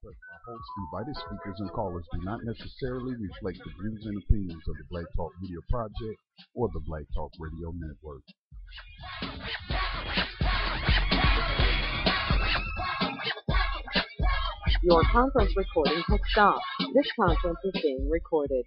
Hosts, invited speakers, and callers do not necessarily reflect the views and opinions of the Black Talk Media Project or the Black Talk Radio Network. Your conference recording has stopped. This conference is being recorded.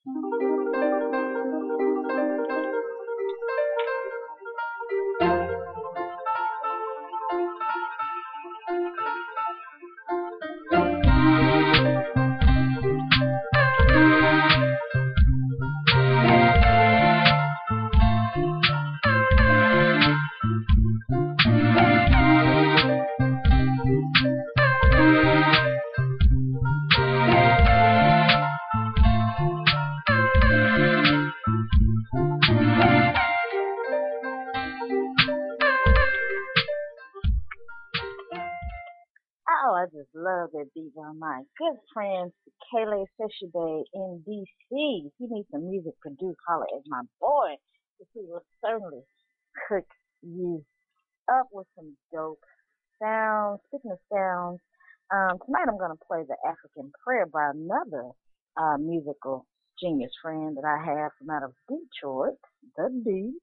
Oh, I just love that beat by my good friend Kayla Seshibe in DC. If you need some music produced, holler at my boy. Because he will certainly cook you up with some dope sounds. Speaking of sounds, tonight I'm going to play the African Prayer by another musical genius friend that I have from out of Detroit, the D.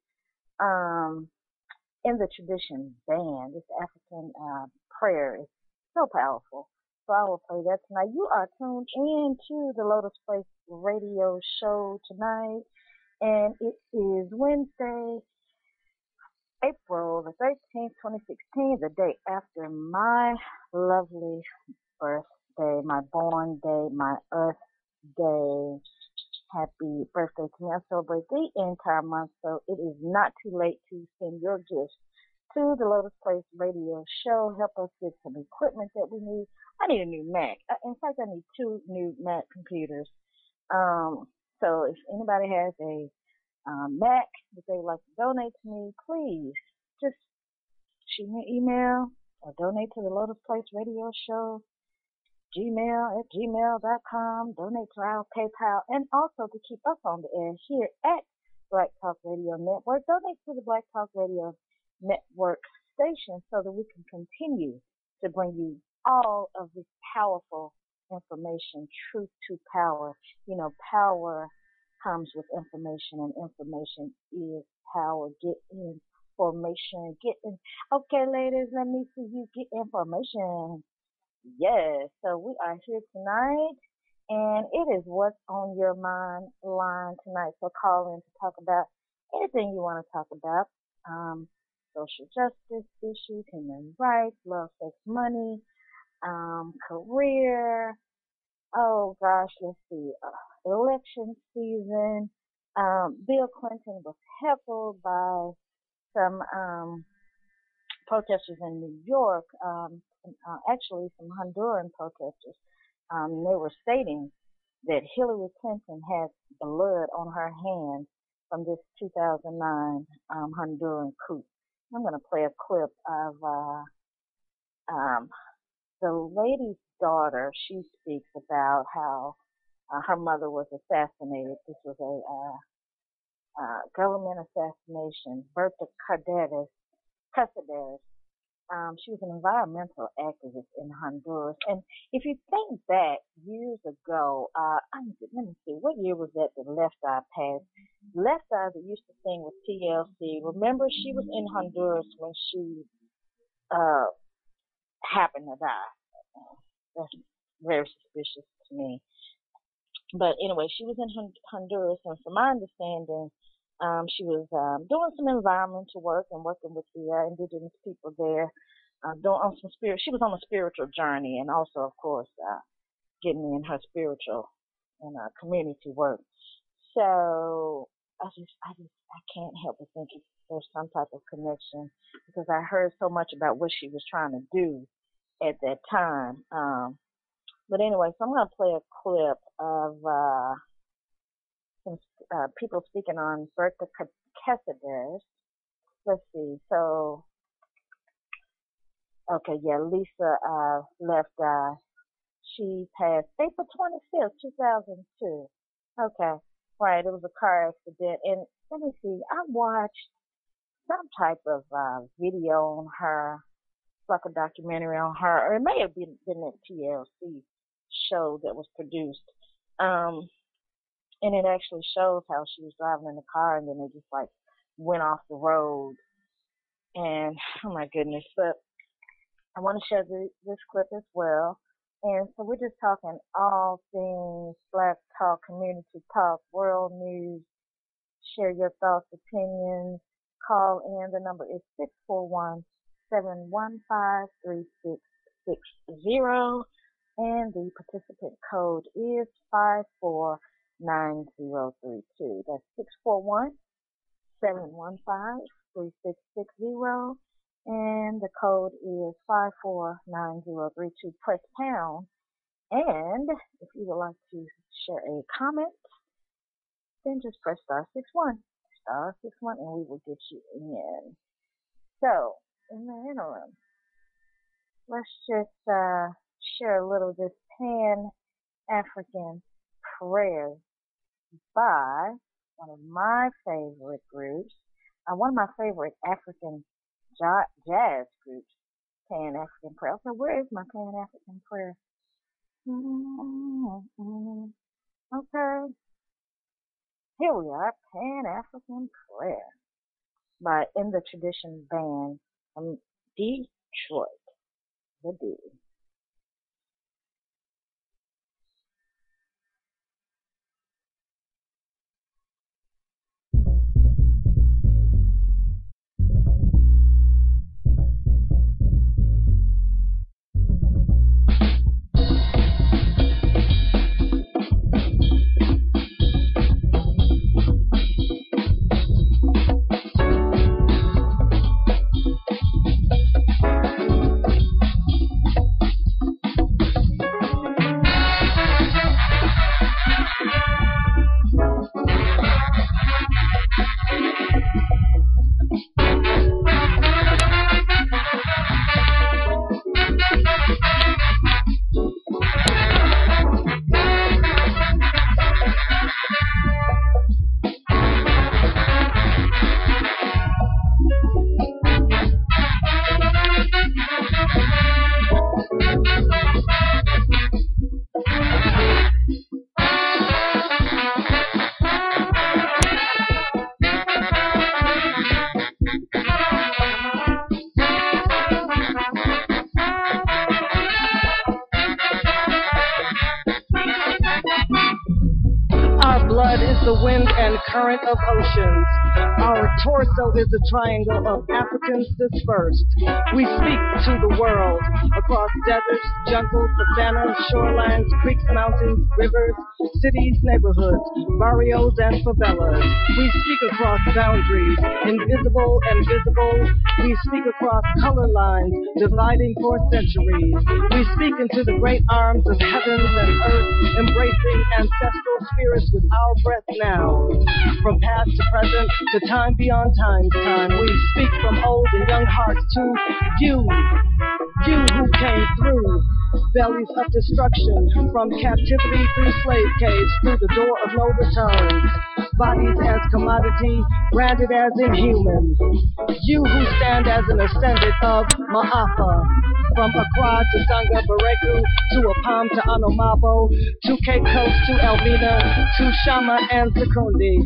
In the Tradition band. This African prayer is so powerful. So I will play that tonight. You are tuned in to the Lotus Place radio show tonight, and it is Wednesday, April the 13th, 2016, the day after my lovely birthday, my born day, my Earth Day. Happy birthday to me. I celebrate the entire month, so it is not too late to send your gifts to the Lotus Place radio show. Help us get some equipment that we need. I need a new Mac. In fact, I need 2 new Mac computers. So if anybody has a Mac that they would like to donate to me, please just shoot me an email or donate to the Lotus Place radio show. gmail@gmail.com, donate to our PayPal, and also to keep us on the air here at Black Talk Radio Network, donate to the Black Talk Radio Network station so that we can continue to bring you all of this powerful information, truth to power. You know, power comes with information, and information is power. Get information. Okay, ladies, let me see you get information. Yes, so we are here tonight, and it is What's on Your Mind line tonight. So call in to talk about anything you want to talk about. Social justice issues, human rights, love, sex, money, career. Oh gosh, let's see. Election season. Bill Clinton was heckled by some protesters in New York, actually some Honduran protesters. They were stating that Hillary Clinton has blood on her hands from this 2009 Honduran coup. I'm going to play a clip of the lady's daughter. She speaks about how her mother was assassinated. This was a government assassination. Berta Cáceres. She was an environmental activist in Honduras. And if you think back years ago, let me see, what year was that the Left Eye passed? Left Eye that used to sing with TLC. Remember, she was in Honduras when she happened to die. That's very suspicious to me. But anyway, she was in Honduras, and from my understanding, she was doing some environmental work and working with the indigenous people there. She was on a spiritual journey, and also, of course, getting in her spiritual and community work. So I can't help but think there's some type of connection, because I heard so much about what she was trying to do at that time. But anyway, so I'm going to play a clip of some people speaking on Berta Cáceres. Let's see. So, okay, yeah, Lisa Left Eye. She passed April 25th, 2002. Okay, right. It was a car accident. And let me see. I watched some type of video on her like a documentary on her, or it may have been that TLC show that was produced. Um, and it actually shows how she was driving in the car and then it just like went off the road. And oh my goodness, but I want to share this clip as well. And so we're just talking all things Black Talk, community talk, world news. Share your thoughts, opinions. Call in. The number is 641-715-3660. And the participant code is 549032. That's 641-715-3660. And the code is 549032. Press pound. And if you would like to share a comment, then just press *61. *61, and we will get you in. So, in the interim, let's just share a little of this Pan-African prayer by one of my favorite groups, one of my favorite African jazz groups, Pan-African prayer. So where is my Pan-African prayer? Okay. Here we are, Pan-African prayer by In the Tradition Band from Detroit. The D. Current of oceans. Our torso is a triangle of Africans dispersed. We speak to the world across deserts, jungles, savannas, shorelines, creeks, mountains, rivers, cities, neighborhoods, barrios, and favelas. We speak across boundaries, invisible and visible. We speak across color lines, dividing for centuries. We speak into the great arms of heavens and earth, embracing ancestral spirits with our breath now. From past to present to time beyond time's time, we speak from old and young hearts to you who came through bellies of destruction, from captivity through slave caves, through the door of no return. Bodies as commodity, branded as inhuman. You who stand as an ascendant of Ma'afa, from Accra to Sanga Bareku, to Apam to Anomabo, to Cape Coast to Elmina, to Shama and Sekondi.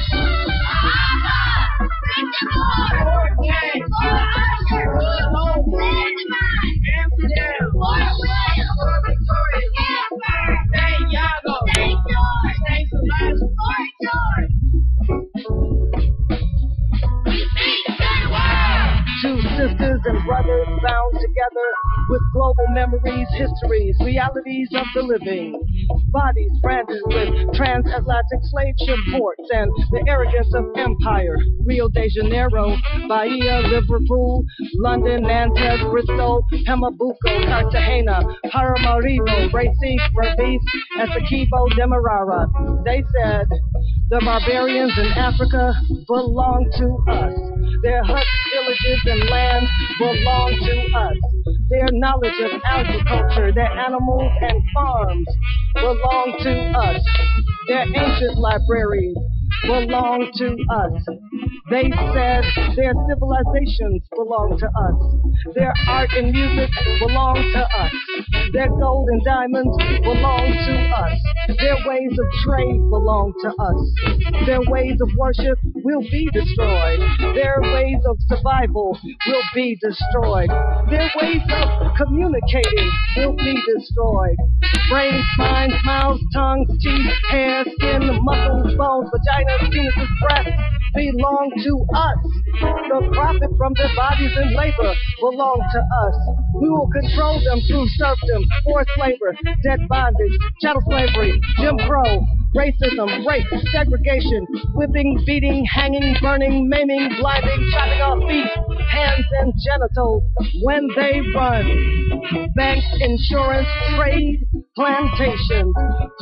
Two sisters and brothers bound together with global memories, histories, realities of the living. Bodies branded with transatlantic slave ship ports and the arrogance of empire. Rio de Janeiro, Bahia, Liverpool, London, Nantes, Bristol, Pemabuco, Cartagena, Paramaribo, Recife, Berbice, Essequibo, Demerara. They said the barbarians in Africa belong to us. Their huts, villages, and lands belong to us. Their knowledge of agriculture, their animals and farms belong to us. Their ancient libraries belong to us. They said their civilizations belong to us. Their art and music belong to us. Their gold and diamonds belong to us. Their ways of trade belong to us. Their ways of worship will be destroyed. Their ways of survival will be destroyed. Their ways of communicating will be destroyed. Brains, minds, mouths, tongues, teeth, hair, skin, muscles, bones, vaginas, penises, breasts belong to us. The profit from their bodies and labor belong to us. We will control them through serfdom, forced labor, debt bondage, chattel slavery, Jim Crow, racism, rape, segregation, whipping, beating, hanging, burning, maiming, blinding, chopping off feet, hands, and genitals when they run. Banks, insurance, trade, plantations,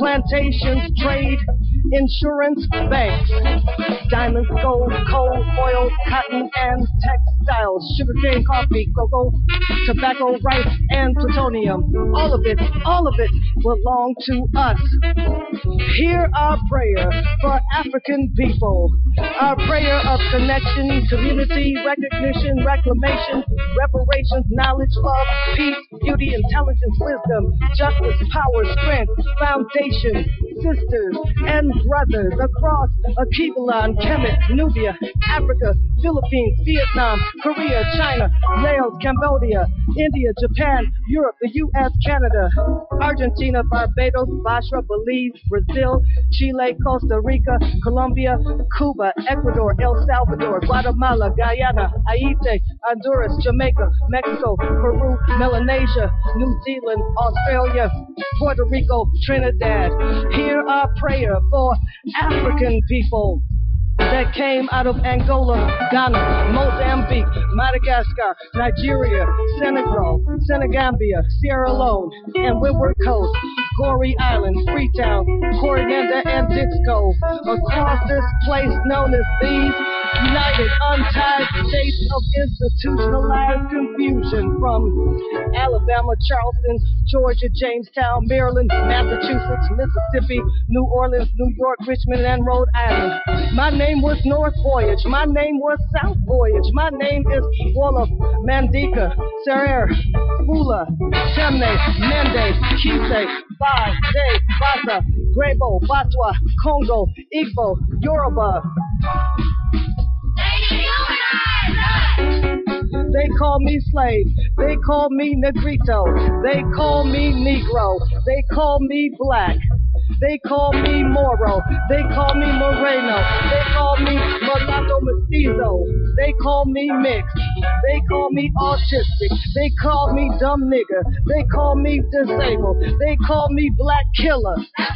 trade, insurance, banks, diamonds, gold, coal, oil, cotton, and textiles, sugarcane, coffee, cocoa, tobacco, rice, and plutonium. All of it belong to us. Hear our prayer for African people, our prayer of connection, community, recognition, reclamation, reparations, knowledge, love, peace, beauty, intelligence, wisdom, justice, power, strength, foundation, sisters and brothers across Akibalan, Kemet, Nubia, Africa, Philippines, Vietnam, Korea, China, Laos, Cambodia, India, Japan, Europe, the U.S., Canada, Argentina, Barbados, Basra, Belize, Brazil, Chile, Costa Rica, Colombia, Cuba, Ecuador, El Salvador, Guatemala, Guyana, Haiti, Honduras, Jamaica, Mexico, Peru, Melanesia, New Zealand, Australia, Puerto Rico, Trinidad. Hear our prayer for African people that came out of Angola, Ghana, Mozambique, Madagascar, Nigeria, Senegal, Senegambia, Sierra Leone, and Windward Coast, Goree Island, Freetown, Coriander, and Dixco. Across this place known as these united, untied states of institutionalized confusion, from Alabama, Charleston, Georgia, Jamestown, Maryland, Massachusetts, Mississippi, New Orleans, New York, Richmond, and Rhode Island. My name was North Voyage. My name was South Voyage. My name is Wolof, Mandika, Serer, Fula, Temne, Mende, Kise, Bai, De, Basa, Grebo, Batwa, Congo, Igbo, Yoruba. They call me slave. They call me negrito. They call me negro. They call me black. They call me Moro. They call me Moreno. They call me mulatto mestizo. They call me mixed. They call me autistic. They call me dumb nigger. They call me disabled. They call me black killer.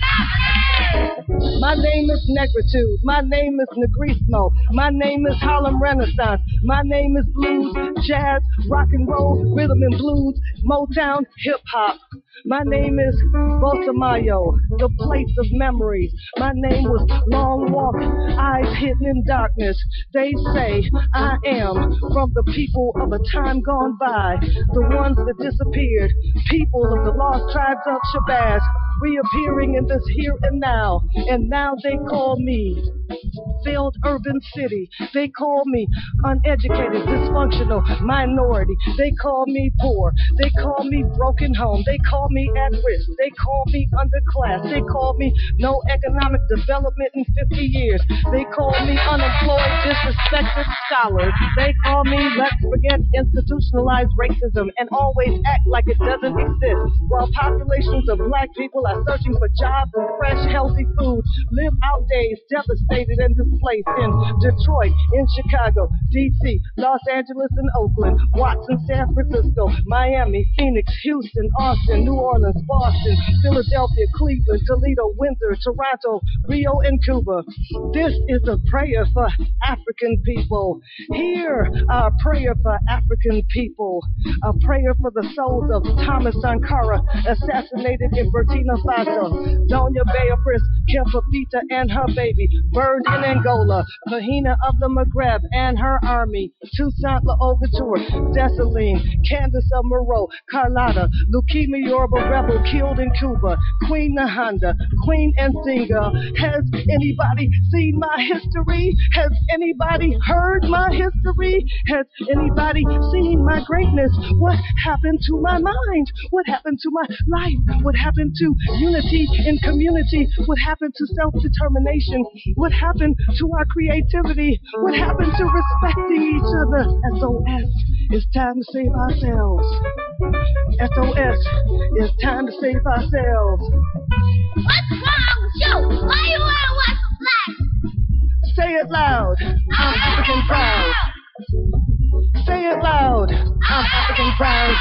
My name is Negritude. My name is Negrismo. My name is Harlem Renaissance. My name is blues, jazz, rock and roll, rhythm and blues, Motown, hip hop. My name is Bossa Mayo, the place of memories. My name was Long Walk, eyes hidden in darkness. They say I am from the people of a time gone by, the ones that disappeared, people of the lost tribes of Shabazz, reappearing in this here and now they call me failed urban city. They call me uneducated, dysfunctional minority. They call me poor. They call me broken home. They call me at risk. They call me underclass. They call me no economic development in 50 years. They call me unemployed, disrespected scholars. They call me let's forget institutionalized racism and always act like it doesn't exist. While populations of black people are searching for jobs and fresh, healthy food, live out days devastated and displaced in Detroit, in Chicago, D.C., Los Angeles, and Oakland, Watson, San Francisco, Miami, Phoenix, Houston, Austin, New Orleans, Boston, Philadelphia, Cleveland, Toledo, Windsor, Toronto, Rio, and Cuba. This is a prayer for African people. Hear our prayer for African people. A prayer for the souls of Thomas Sankara, assassinated in Burkina Faso, Doña Beatriz, Kempapita and her baby, burned in Angola, Mahina of the Maghreb and her army, Toussaint Louverture, Dessalines, Candace of Moreau, Carlotta, Leukemia Yoruba rebel killed in Cuba, Queen Nahanda, Queen Nzinga. Has anybody seen my history? Has anybody heard my history? Has anybody seen my greatness? What happened to my mind? What happened to my life? What happened to unity in community? What happened to self-determination? What happened to our creativity? What happened to respecting each other? SOS, it's time to save ourselves. SOS, it's time to save ourselves. What's wrong with you? Why you want to watch the flag? Say it loud. I'm African proud. Say it loud. I'm African proud.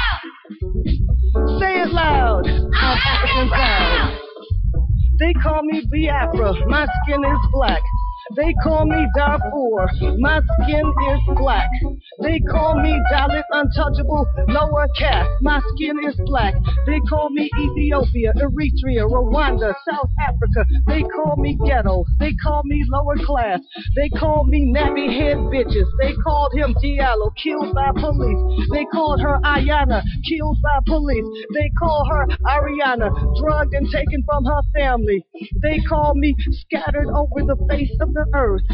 Say it loud. I'm African proud. They call me Biafra. My skin is black. They call me Darfur, my skin is black. They call me Dalit, untouchable, lower caste, my skin is black. They call me Ethiopia, Eritrea, Rwanda, South Africa. They call me ghetto, they call me lower class. They call me nappy head bitches. They called him Diallo, killed by police. They called her Ayana, killed by police. They call her Ariana, drugged and taken from her family. They call me scattered over the face of the earth.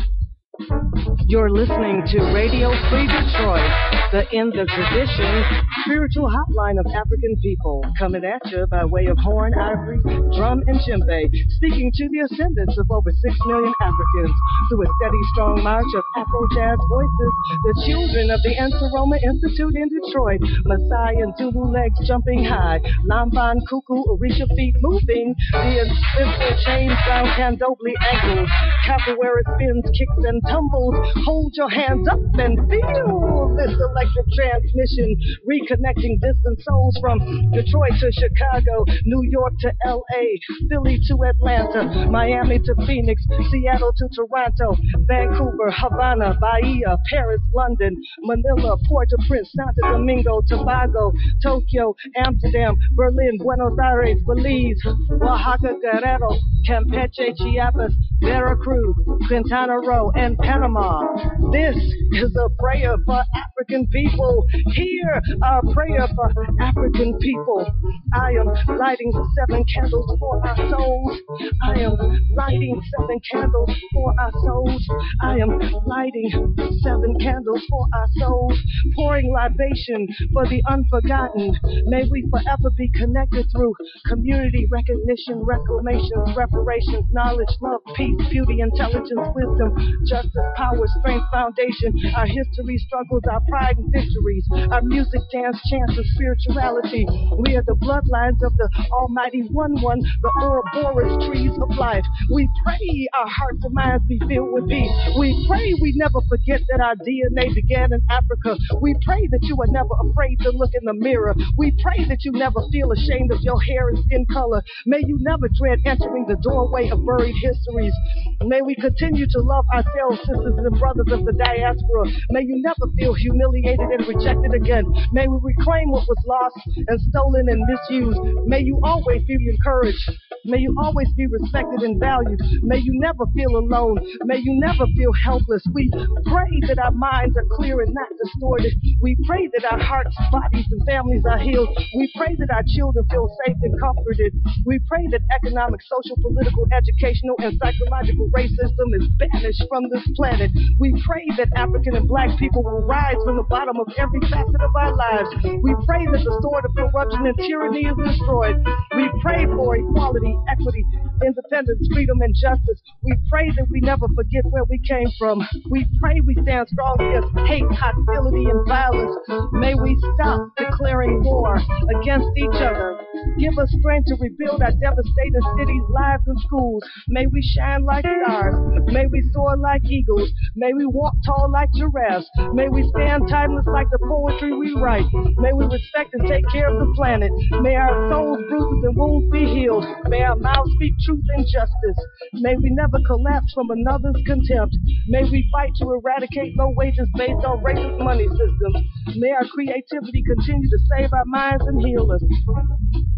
You're listening to Radio Free Detroit, the In the Tradition spiritual hotline of African people, coming at you by way of horn, ivory, drum, and djembe, speaking to the ascendants of over 6 million Africans through a steady, strong march of Afro-jazz voices, the children of the Anseroma Institute in Detroit, Maasai and Zulu legs jumping high, Lamban, Kuku, Orisha feet moving, the invincible chains down Candomblé ankles, capoeira spins, kicks, and tumbles. Hold your hands up and feel this electric transmission, reconnecting distant souls from Detroit to Chicago, New York to LA, Philly to Atlanta, Miami to Phoenix, Seattle to Toronto, Vancouver, Havana, Bahia, Paris, London, Manila, Port-au-Prince, Santo Domingo, Tobago, Tokyo, Amsterdam, Berlin, Buenos Aires, Belize, Oaxaca, Guerrero, Campeche, Chiapas, Veracruz, Quintana Roo, and Panama. This is a prayer for African people. Hear our prayer for African people. I am lighting 7 candles for our souls. I am lighting 7 candles for our souls. I am lighting 7 candles for our souls. Pouring libation for the unforgotten. May we forever be connected through community recognition, reclamations, reparations, knowledge, love, peace, beauty, intelligence, wisdom, justice, power, strength, foundation, our history, struggles, our pride and victories, our music, dance, chants, and spirituality. We are the bloodlines of the Almighty One, the Ouroboros trees of life. We pray our hearts and minds be filled with peace. We pray we never forget that our DNA began in Africa. We pray that you are never afraid to look in the mirror. We pray that you never feel ashamed of your hair and skin color. May you never dread entering the doorway of buried histories. May we continue to love ourselves, sisters and brothers of the diaspora. May you never feel humiliated and rejected again. May we reclaim what was lost and stolen and misused. May you always be encouraged. May you always be respected and valued. May you never feel alone. May you never feel helpless. We pray that our minds are clear and not distorted. We pray that our hearts, bodies, and families are healed. We pray that our children feel safe and comforted. We pray that economic, social, political, educational, and psychological racism is banished from this planet. We pray that African and Black people will rise from the bottom of every facet of our lives. We pray that the sword of corruption and tyranny is destroyed. We pray for equality, equity, independence, freedom, and justice. We pray that we never forget where we came from. We pray we stand strong against hate, hostility, and violence. May we stop declaring war against each other. Give us strength to rebuild our devastated cities, lives, and schools. May we shine like stars. May we soar like eagles. May we walk tall like giraffes. May we stand timeless like the poetry we write. May we respect and take care of the planet. May our souls, bruises, and wounds be healed. May our mouths speak truth and justice. May we never collapse from another's contempt. May we fight to eradicate low wages based on racist money systems. May our creativity continue to save our minds and heal us.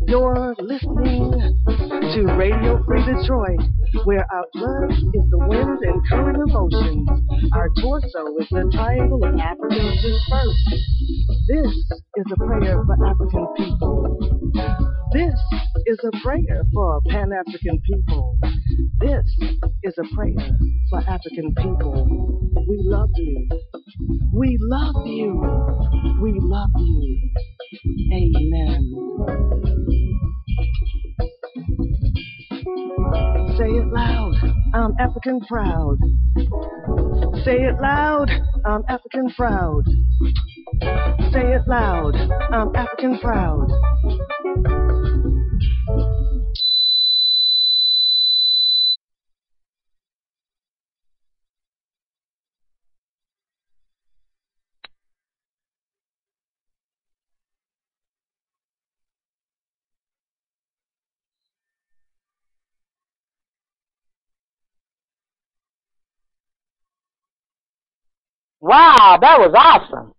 You're listening to Radio Free Detroit, where our blood is the wind and current of oceans. Our torso is the triangle of Africans dispersed. This is a prayer for African people. This is a prayer for Pan-African people. This is a prayer for African people. We love you. We love you. We love you. Amen. Say it loud. I'm African proud. Say it loud. I'm African proud. Say it loud. I'm African proud. Wow, that was awesome.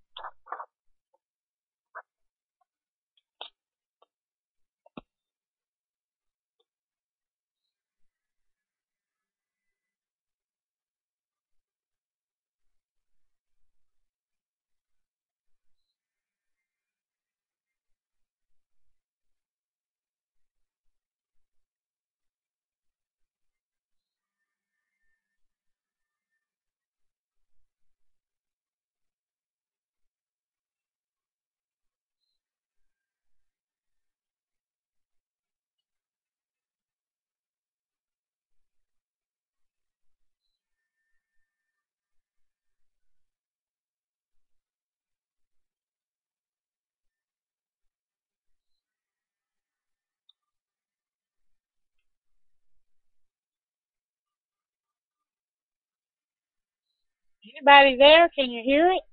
Anybody there? Can you hear it?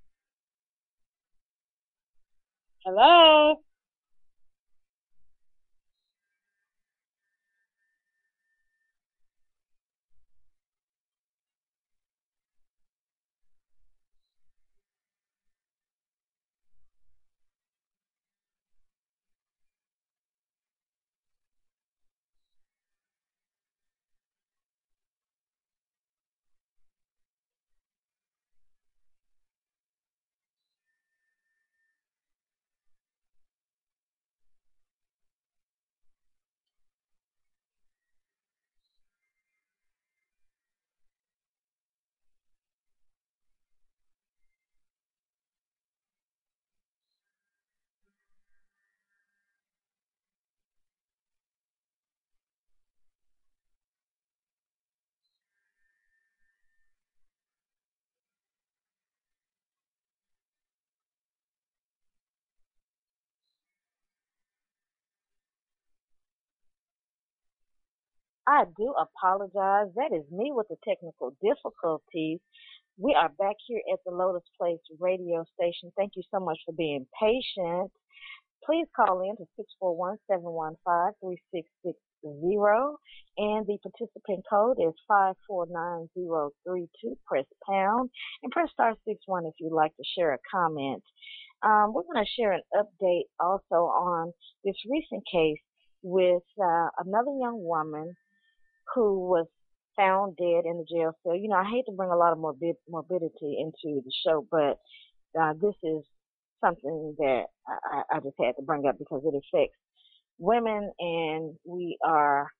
Hello? I do apologize. That is me with the technical difficulties. We are back here at the Lotus Place radio station. Thank you so much for being patient. Please call in to 641-715-3660, and the participant code is 549032. Press pound and press star 61 if you'd like to share a comment. We're going to share an update also on this recent case with another young woman who was found dead in the jail cell. You know, I hate to bring a lot of morbidity into the show, but this is something that I just had to bring up because it affects women, and we are,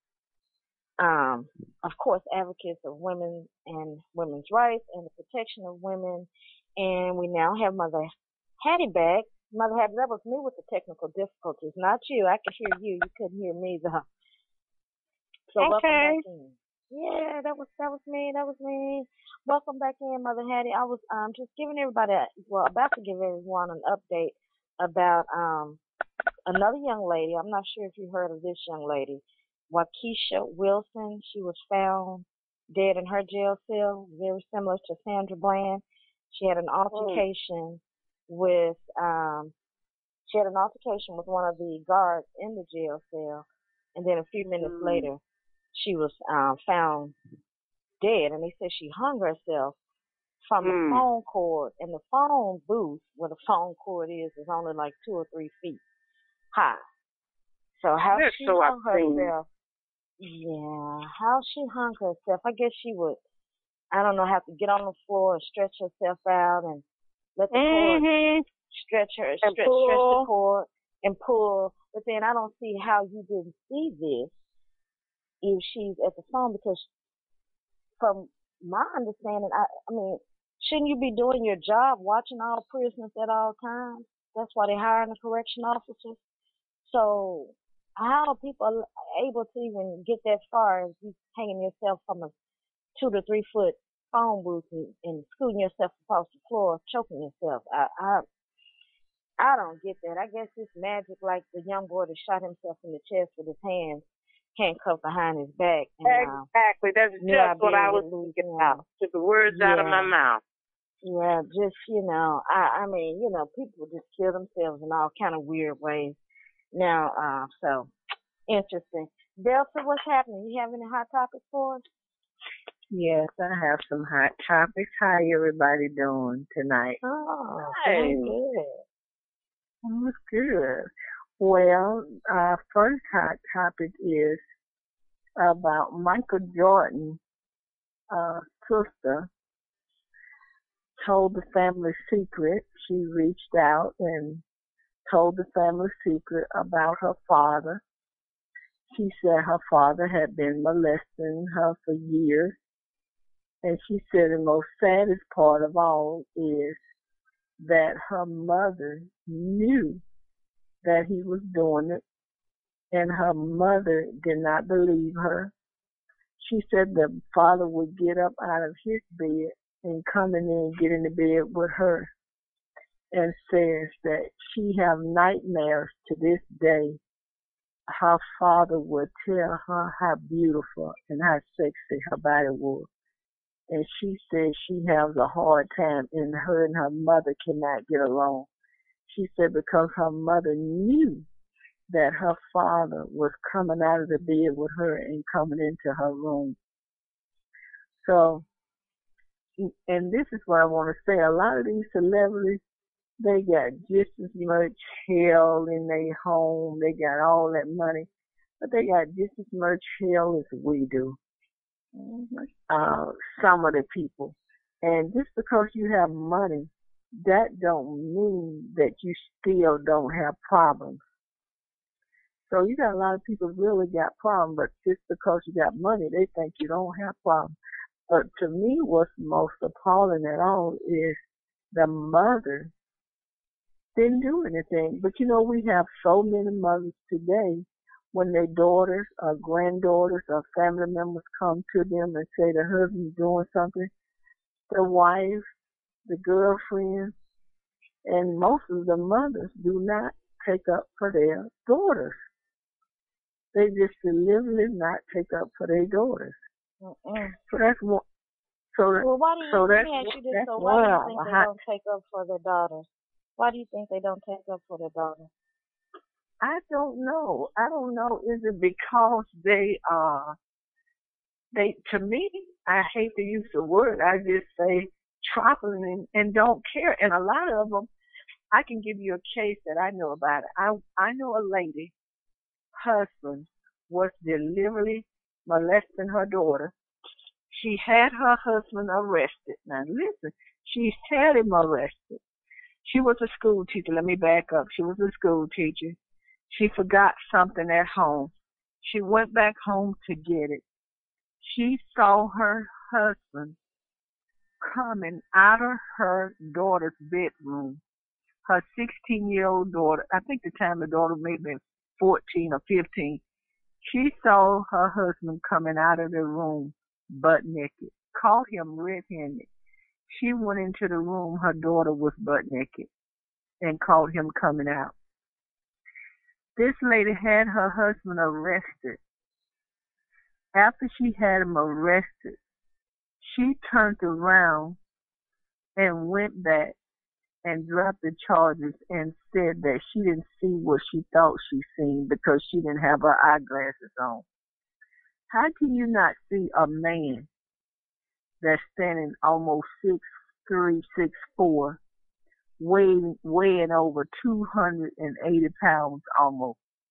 of course, advocates of women and women's rights and the protection of women. And we now have Mother Hattie back. Mother Hattie, that was me with the technical difficulties, not you. I could hear you. You couldn't hear me, though. So welcome back in. Yeah, that was me. That was me. Welcome back in, Mother Hattie. I was just giving everybody, about to give everyone an update about another young lady. I'm not sure if you heard of this young lady, Waukesha Wilson. She was found dead in her jail cell, very similar to Sandra Bland. She had an altercation with one of the guards in the jail cell, and then a few minutes later, she was found dead, and they said she hung herself from the phone cord, and the phone booth where the phone cord is only like 2 or 3 feet high. So how That's she so hung obscene. herself, yeah, how she hung herself, I guess she would, I don't know, have to get on the floor and stretch herself out and let the cord stretch the cord and pull. But then I don't see how you didn't see this if she's at the phone, because from my understanding, I mean, shouldn't you be doing your job, watching all prisoners at all times? That's why they're hiring the correction officers. So how are people able to even get that far as you hanging yourself from a 2 to 3 foot phone booth and scooting yourself across the floor, choking yourself? I don't get that. I guess it's magic, like the young boy that shot himself in the chest with his hands handcuffed behind his back. And, exactly. That's just what I was thinking about. Took the words out of my mouth. Yeah, just, I mean, people just kill themselves in all kind of weird ways. Now, so interesting. Delta, what's happening? You have any hot topics for us? Yes, I have some hot topics. How everybody doing tonight? Oh, very good. That's good. Well, first hot topic is about Michael Jordan's sister told the family secret. She reached out and told the family secret about her father. She said her father had been molesting her for years. And she said the most saddest part of all is that her mother knew that he was doing it, and her mother did not believe her. She said the father would get up out of his bed and come in and get in the bed with her, and says that she have nightmares to this day. Her father would tell her how beautiful and how sexy her body was. And she said she has a hard time, and her and her mother cannot get along. She said because her mother knew that her father was coming out of the bed with her and coming into her room. So, and this is what I want to say. A lot of these celebrities, they got just as much hell in their home. They got all that money, but they got just as much hell as we do. Some of the people. And just because you have money, that don't mean that you still don't have problems. So you got a lot of people really got problems, but just because you got money, they think you don't have problems. But to me, what's most appalling at all is the mother didn't do anything. But we have so many mothers today, when their daughters or granddaughters or family members come to them and say the husband's doing something, the wife, the girlfriend, and most of the mothers do not take up for their daughters. They just deliberately not take up for their daughters. So that's one. Why do you think they don't take up for their daughters? Why do you think they don't take up for their daughters? I don't know. Is it because to me, I hate to use the word, I just say trifling and don't care. And a lot of them, I can give you a case that I know about it. I know a lady, husband was deliberately molesting her daughter. She had her husband arrested. Now listen, she had him arrested. She was a school teacher. Let me back up. She was a school teacher. She forgot something at home. She went back home to get it. She saw her husband coming out of her daughter's bedroom. Her 16-year-old daughter, I think the time the daughter may have been 14 or 15, she saw her husband coming out of the room butt naked, caught him red-handed. She went into the room, her daughter was butt naked, and caught him coming out. This lady had her husband arrested. After she had him arrested, she turned around and went back and dropped the charges and said that she didn't see what she thought she seen because she didn't have her eyeglasses on. How can you not see a man that's standing almost 6'3", 6'4", weighing over 280 pounds almost,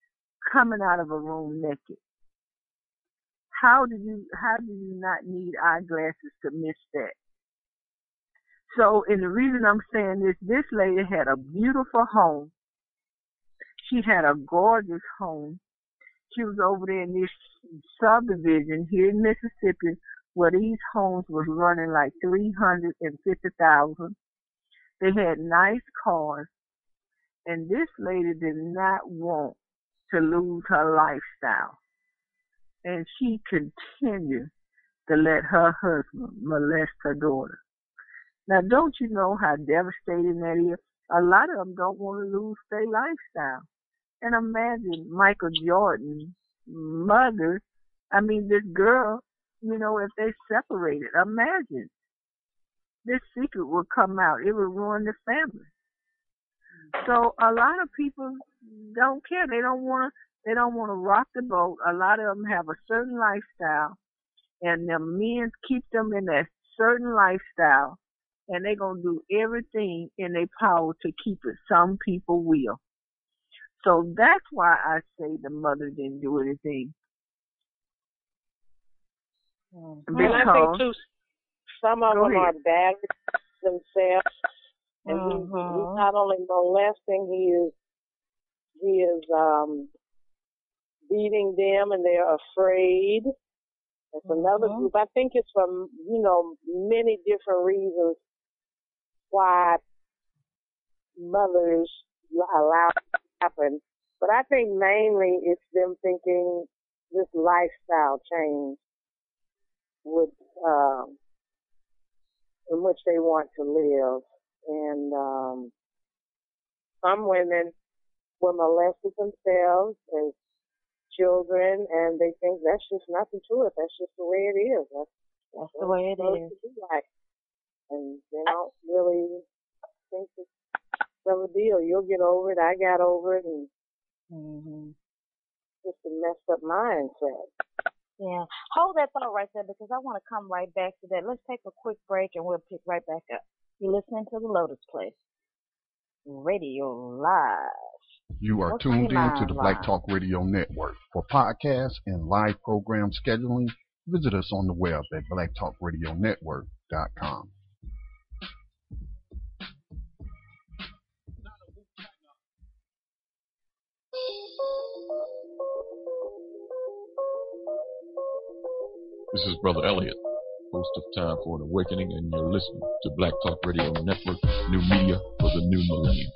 coming out of a room naked. How do you not need eyeglasses to miss that? So, and the reason I'm saying this lady had a beautiful home. She had a gorgeous home. She was over there in this subdivision here in Mississippi where these homes was running like $350,000. They had nice cars. And this lady did not want to lose her lifestyle. And she continued to let her husband molest her daughter. Now, don't you know how devastating that is? A lot of them don't want to lose their lifestyle. And imagine Michael Jordan's mother, this girl, if they separated, imagine. This secret would come out. It would ruin the family. So a lot of people don't care. They don't want to rock the boat. A lot of them have a certain lifestyle, and their men keep them in that certain lifestyle, and they're going to do everything in their power to keep it. Some people will. So that's why I say the mother didn't do anything. And I think, too, some of them are bad themselves. And he's not only molesting, he is beating them, and they're afraid. That's another group. I think it's from, many different reasons why mothers allow it to happen. But I think mainly it's them thinking this lifestyle change would, in which they want to live. And some women were molested themselves as children, and they think that's just nothing to it. That's just the way it is. That's the way it is. Like. And they don't really think it's some deal. You'll get over it. I got over it, and just a messed up mindset. Yeah. Hold that thought right there, because I want to come right back to that. Let's take a quick break, and we'll pick right back up. You're listening to the Lotus Place Radio Live. You are tuned in to the Black Talk Radio Network. For podcasts and live program scheduling, visit us on the web at blacktalkradionetwork.com. This is Brother Elliot, host of Time for an Awakening, and you're listening to Black Talk Radio Network, new media for the new millennium.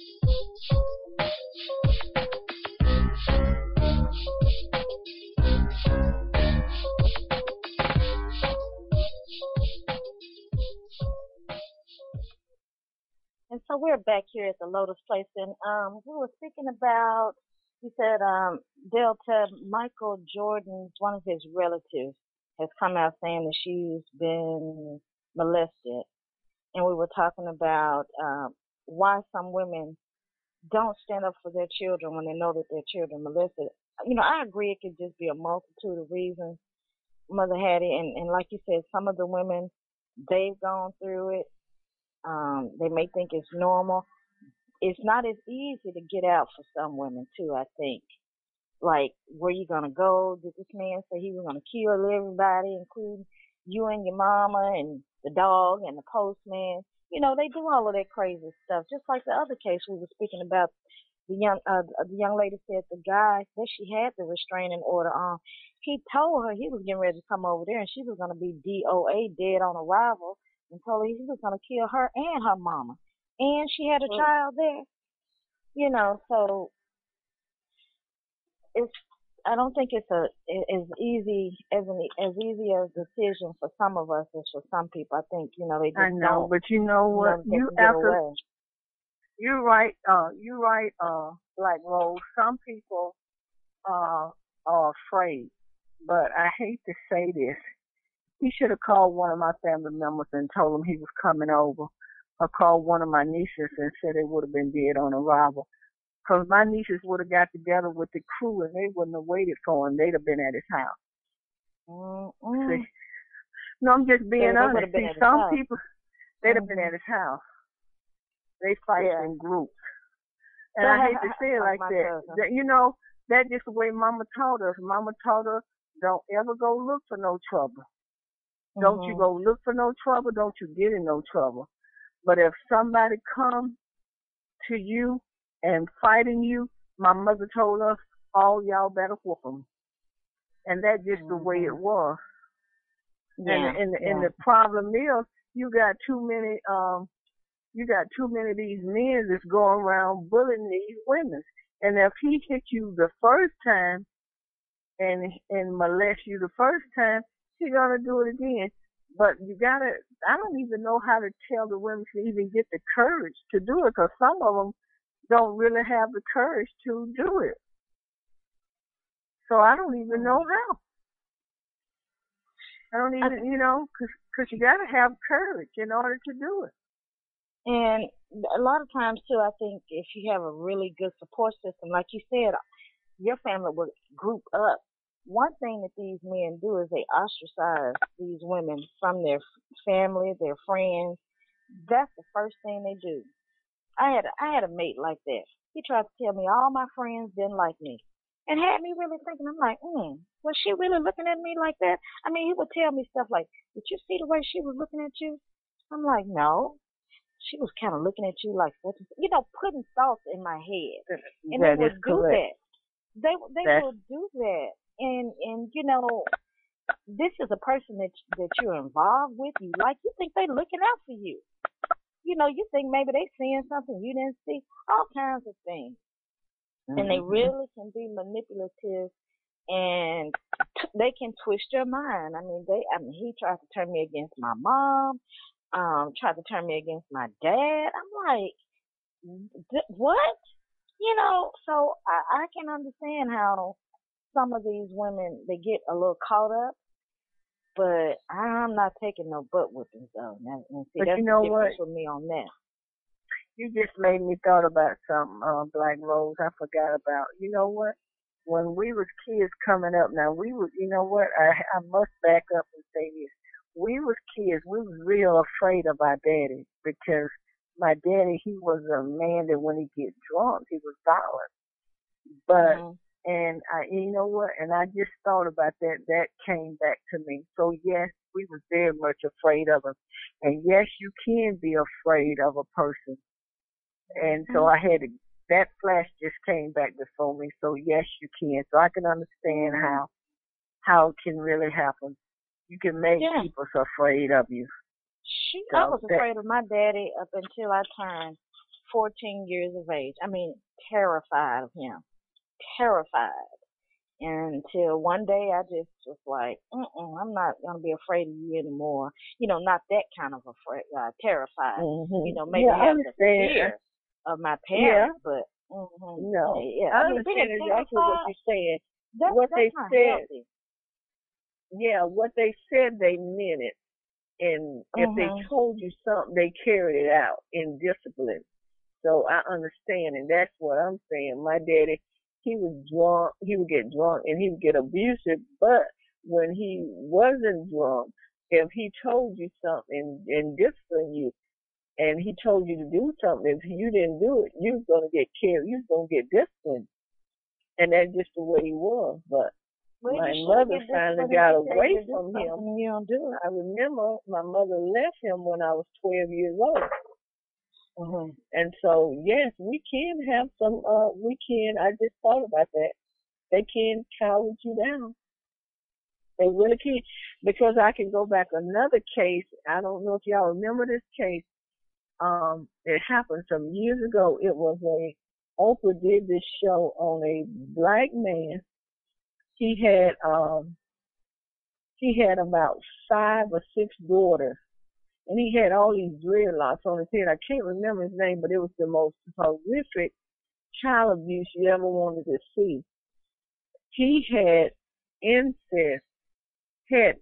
And so we're back here at the Lotus Place, and we were speaking about, you said, Delta, Michael Jordan's, one of his relatives, has come out saying that she's been molested. And we were talking about why some women don't stand up for their children when they know that their children are molested. I agree it could just be a multitude of reasons, Mother Hattie. And like you said, some of the women, they've gone through it. They may think it's normal. It's not as easy to get out for some women, too, I think. Like, where you going to go? Did this man say he was going to kill everybody, including you and your mama and the dog and the postman? They do all of that crazy stuff. Just like the other case we were speaking about, the young lady said the guy that she had the restraining order on, he told her he was getting ready to come over there and she was going to be DOA, dead on arrival, and told her he was going to kill her and her mama. And she had a child there. So I don't think it's as easy as a decision for some of us as for some people. I think, they just I know, but you know what? You're right, Black Rose. Some people are afraid, but I hate to say this. He should have called one of my family members and told him he was coming over, or called one of my nieces and said they would have been dead on arrival. Because my nieces would have got together with the crew and they wouldn't have waited for him. They'd have been at his house. See? No, I'm just being honest. See, some people, they'd have been at his house. They fight in groups. And I hate to say it like that. That's just the way Mama taught us. Mama taught us, don't ever go look for no trouble. Don't you go look for no trouble. Don't you get in no trouble. But if somebody comes to you and fighting you, my mother told us, all y'all better whoop them. And that's just the way it was. Yeah, and the problem is, you got too many of these men that's going around bullying these women. And if he hit you the first time and molest you the first time, he's gonna do it again. But I don't even know how to tell the women to even get the courage to do it, because some of them don't really have the courage to do it. So I don't even know how. I don't even, because you got to have courage in order to do it. And a lot of times, too, I think if you have a really good support system, like you said, your family will group up. One thing that these men do is they ostracize these women from their family, their friends. That's the first thing they do. I had a mate like that. He tried to tell me all my friends didn't like me, and had me really thinking. I'm like, was she really looking at me like that? I mean, he would tell me stuff like, did you see the way she was looking at you? I'm like, no. She was kind of looking at you like, putting thoughts in my head. And that they would do correct. that. They will do that. And this is a person that you're involved with. You think they're looking out for you. You think maybe they seeing something you didn't see. All kinds of things. And they really can be manipulative, and they can twist your mind. I mean, he tried to turn me against my mom, tried to turn me against my dad. I'm like, what? So I can understand how some of these women, they get a little caught up, but I'm not taking no butt whippings though. And see, but that's you know the difference what? with me on that. You just made me thought about something, Black Rose. I forgot about. You know what? When we was kids coming up, now we was, I must back up and say this. We was kids. We was real afraid of our daddy, because my daddy, he was a man that when he get drunk, he was violent. But and you know what? And I just thought about that. That came back to me. So yes, we was very much afraid of him. And yes, you can be afraid of a person. And so that flash just came back before me. So yes, you can. So I can understand how it can really happen. You can make people so afraid of you. I was afraid of my daddy up until I turned 14 years of age. I mean, terrified of him. Terrified. Until one day I just was like, I'm not going to be afraid of you anymore. Not that kind of afraid, terrified. Maybe have the fear of my parents, but no. I understand exactly what you're saying. That's not healthy. Yeah, what they said, they meant it. And if they told you something, they carried it out in discipline. So I understand, and that's what I'm saying. My daddy, he was drunk, he would get drunk, and he would get abusive, but when he wasn't drunk, if he told you something and disciplined you, and he told you to do something, if you didn't do it, you was going to get killed, you was going to get disciplined. And that's just the way he was. But my mother finally got away from him. You don't do it. I remember my mother left him when I was 12 years old. And so, yes, we can have some, I just thought about that. They can coward you down. They really can. Because I can go back another case. I don't know if y'all remember this case. It happened some years ago. It was Oprah did this show on a black man. He had about 5 or 6 daughters. And he had all these dreadlocks on his head. I can't remember his name, but it was the most horrific child abuse you ever wanted to see. He had incest, had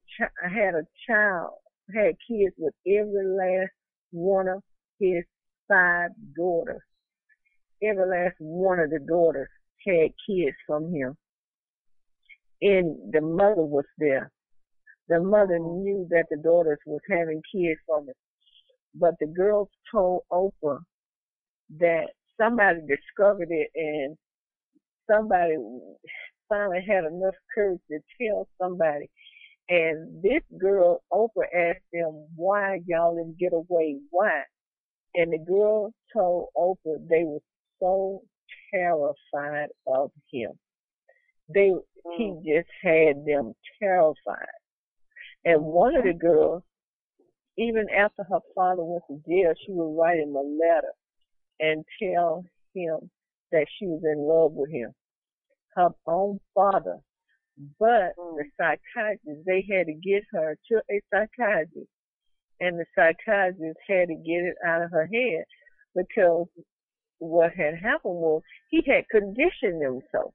kids with every last one of his 5 daughters. Every last one of the daughters had kids from him. And the mother was there. The mother knew that the daughters was having kids from it. But the girls told Oprah that somebody discovered it somebody finally had enough courage to tell somebody. And this girl, Oprah, asked them, why y'all didn't get away? Why? And the girl told Oprah they were so terrified of him. He just had them terrified. And one of the girls, even after her father went to jail, she would write him a letter and tell him that she was in love with him. Her own father. But the psychiatrist, they had to get her to a psychiatrist. And the psychiatrist had to get it out of her head because what had happened was he had conditioned them so.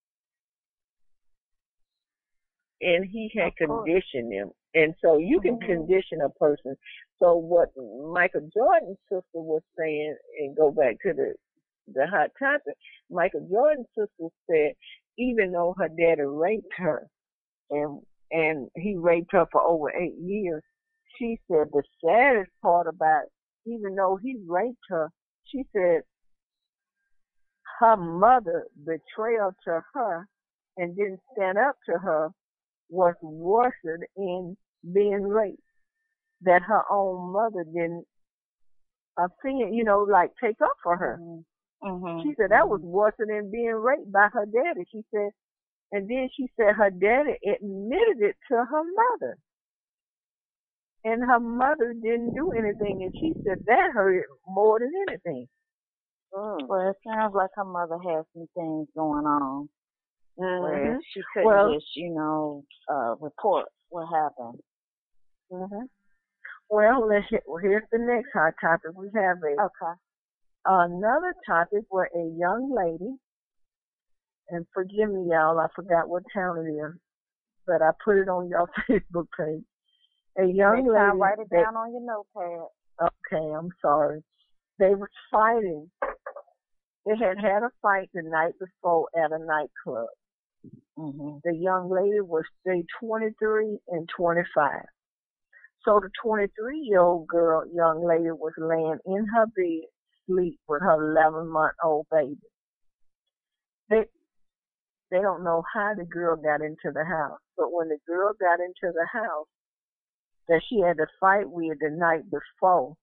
And he had conditioned them. And so you can condition a person. So what Michael Jordan's sister was saying, and go back to the hot topic, Michael Jordan's sister said, even though her daddy raped her, and he raped her for over 8 years, she said the saddest part about it, even though he raped her, she said her mother betrayal to her and didn't stand up to her was worse in being raped. That her own mother didn't take up for her. She said that was worse than being raped by her daddy. She said, and then she said her daddy admitted it to her mother. And her mother didn't do anything, and she said that hurt more than anything. Well, it sounds like her mother has some things going on. Where she couldn't just, report what happened. Well, here's the next hot topic. We have another topic where a young lady, and forgive me, y'all, I forgot what town it is, but I put it on your Facebook page. A young lady. Write it down on your notepad. Okay, I'm sorry. They were fighting. They had a fight the night before at a nightclub. The young lady was 23 and 25. So the 23-year-old young lady was laying in her bed, asleep with her 11-month-old baby. They don't know how the girl got into the house, but when the girl got into the house that she had to fight with the night before,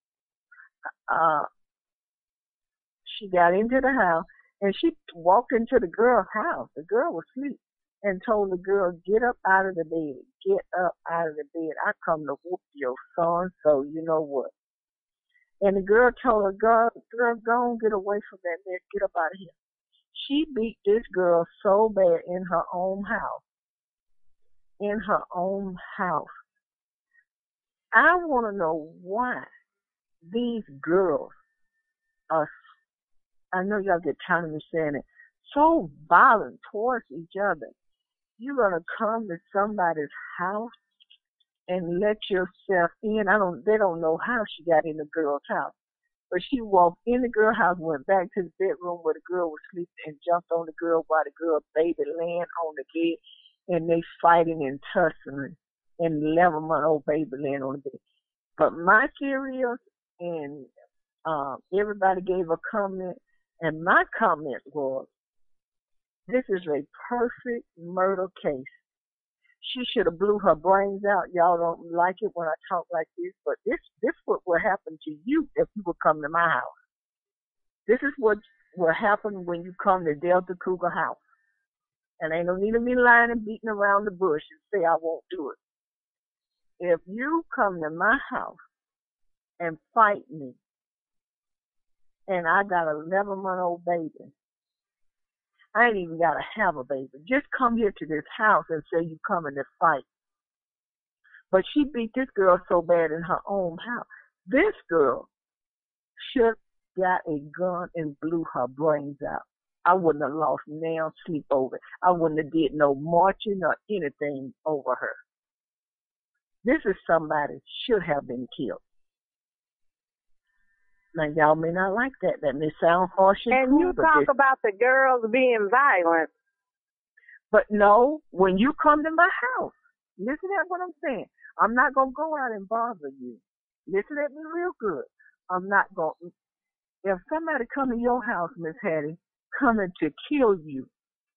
she got into the house and she walked into the girl's house. The girl was asleep and told the girl, get up out of the bed. Get up out of the bed. I come to whoop your son, so you know what. And the girl told her, girl, go on, get away from that bed. Get up out of here. She beat this girl so bad in her own house. In her own house. I want to know why these girls are, I know y'all get tired of me saying it, so violent towards each other. You're going to come to somebody's house and let yourself in. They don't know how she got in the girl's house. But she walked in the girl's house, went back to the bedroom where the girl was sleeping and jumped on the girl while the girl baby laying on the bed, and they fighting and tussling, and 11-month-old baby laying on the bed. But my theory is, and everybody gave a comment, and my comment was, this is a perfect murder case. She should have blew her brains out. Y'all don't like it when I talk like this, but this what will happen to you if you would come to my house. This is what will happen when you come to Delta Cougar house. And ain't no need of me lying and beating around the bush and say I won't do it. If you come to my house and fight me, and I got an 11-month-old baby, I ain't even got to have a baby. Just come here to this house and say you coming to fight. But she beat this girl so bad in her own house. This girl should got a gun and blew her brains out. I wouldn't have lost now sleep over it. I wouldn't have did no marching or anything over her. This is somebody should have been killed. Now, y'all may not like that. That may sound harsh and cruel. And you talk about the girls being violent. But no, when you come to my house, listen to what I'm saying. I'm not going to go out and bother you. Listen at me real good. I'm not going to. If somebody come to your house, Miss Hattie, coming to kill you,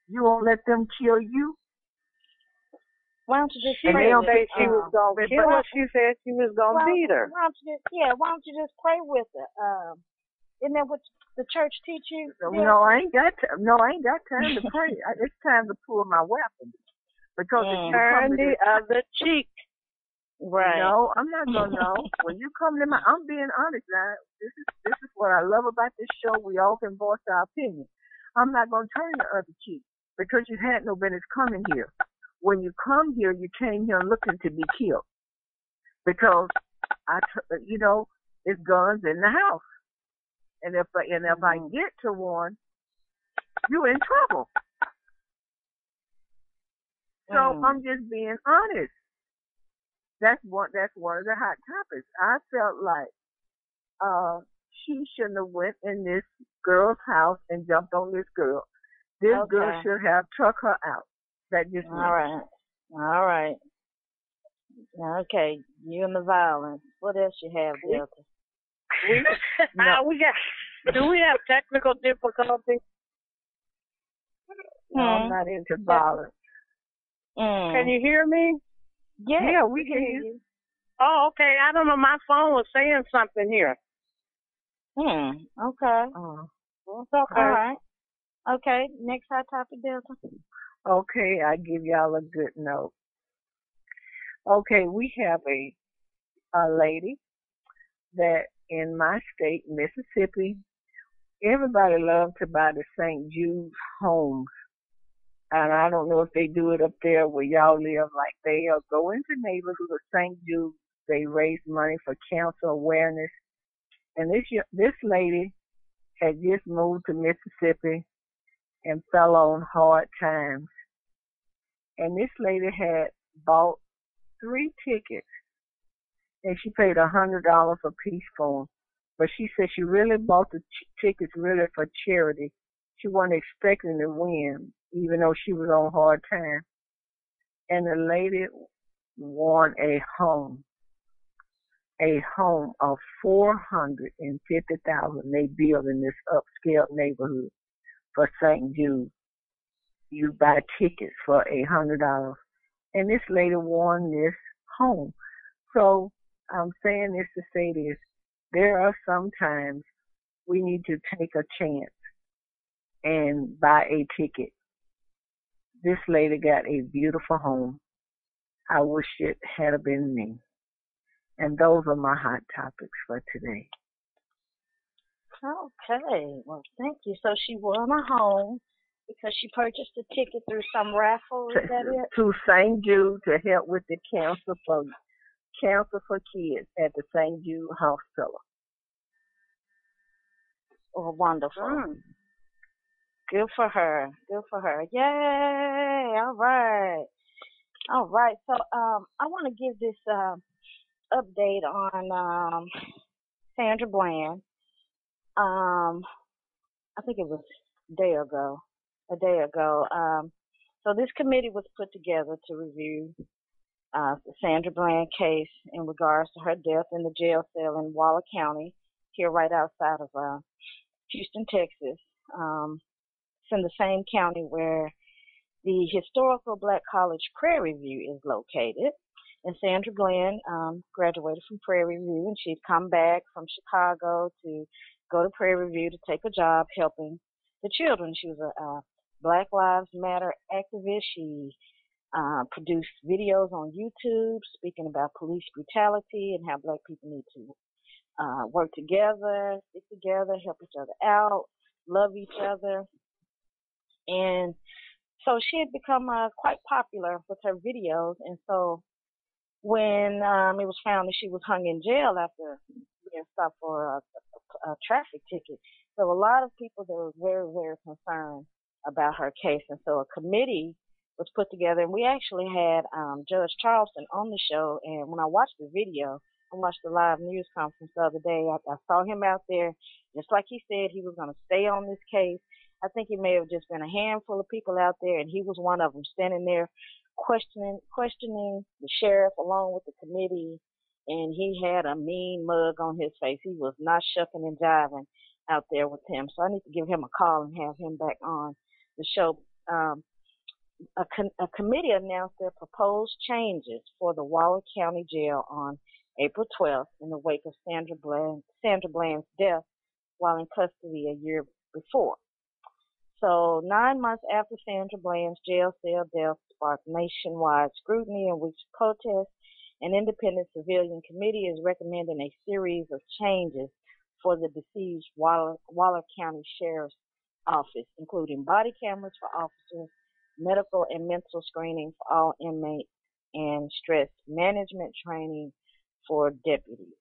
You won't let them kill you? Why don't you just She pray didn't with say she was going to kill her. She said she was going to beat her. Why don't you just pray with her? Isn't that what the church teach you? No, I ain't got time to pray. It's time to pull my weapon. Because if you turn the other cheek. Right. No, I'm not gonna know. When you come to I'm being honest now. This is what I love about this show. We all can voice our opinion. I'm not gonna turn the other cheek because you had no business coming here. When you come here, you came here looking to be killed because it's guns in the house, and if I get to one, you're in trouble. So I'm just being honest. That's one of the hot topics. I felt like she shouldn't have went in this girl's house and jumped on this girl. This girl should have took her out. That just all right. Okay, you and the violence. What else you have, Delta? Do we have technical difficulties? No, I'm not into violence. Can you hear me? Yeah, we can hear you. Oh, okay. I don't know. My phone was saying something here. Okay. It's okay. All right. Okay. Next hot topic, Delta. Okay, I give y'all a good note. Okay, we have a lady that in my state, Mississippi, everybody loves to buy the St. Jude's homes. And I don't know if they do it up there where y'all live, like they'll go into neighborhoods of St. Jude. They raise money for cancer awareness. And this lady had just moved to Mississippi and fell on hard times. And this lady had bought 3 tickets, and she paid $100 a piece for them. But she said she really bought the tickets really for charity. She wasn't expecting to win, even though she was on hard time. And the lady won a home of $450,000 they built in this upscale neighborhood for St. Jude. You buy tickets for $100. And this lady won this home. So I'm saying this to say this. There are some times we need to take a chance and buy a ticket. This lady got a beautiful home. I wish it had been me. And those are my hot topics for today. Okay. Well, thank you. So she won a home because she purchased a ticket through some raffle. Is that it? To St. Jude to help with the cancer for kids at the St. Jude Hospital. Oh, wonderful. Good for her. Yay! All right. So I want to give this update on Sandra Bland. I think it was a day ago. So this committee was put together to review the Sandra Bland case in regards to her death in the jail cell in Waller County, here right outside of Houston, Texas. It's in the same county where the historical Black College Prairie View is located. And Sandra Bland graduated from Prairie View, and she'd come back from Chicago to go to Prairie View to take a job helping the children. She was a Black Lives Matter activist. She produced videos on YouTube speaking about police brutality and how Black people need to work together, stick together, help each other out, love each other. And so she had become quite popular with her videos. And so when it was found that she was hung in jail after being stopped for a traffic ticket, so a lot of people that were very, very concerned about her case. And so a committee was put together, and we actually had Judge Charleston on the show. And when I watched the video, I watched the live news conference the other day, I saw him out there, just like he said he was going to stay on this case. I think it may have just been a handful of people out there, and he was one of them, standing there questioning the sheriff along with the committee, and he had a mean mug on his face. He was not shucking and jiving out there with him. So I need to give him a call and have him back on the show a committee announced their proposed changes for the Waller County Jail on April 12th in the wake of Sandra Bland's death while in custody a year before. So 9 months after Sandra Bland's jail cell death sparked nationwide scrutiny and weeks of protests, an independent civilian committee is recommending a series of changes for the deceased Waller County Sheriff's Office, including body cameras for officers, medical and mental screening for all inmates, and stress management training for deputies.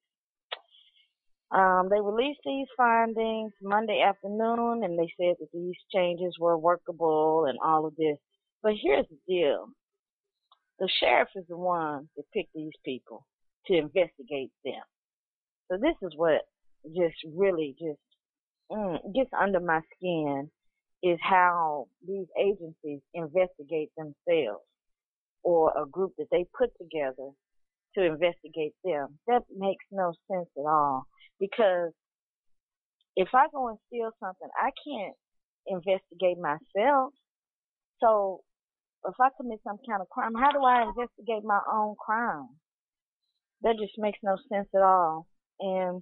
They released these findings Monday afternoon, and they said that these changes were workable and all of this. But here's the deal. The sheriff is the one that picked these people to investigate them. So this is what just really gets under my skin, is how these agencies investigate themselves, or a group that they put together to investigate them. That makes no sense at all, because if I go and steal something, I can't investigate myself. So if I commit some kind of crime, how do I investigate my own crime? That just makes no sense at all. And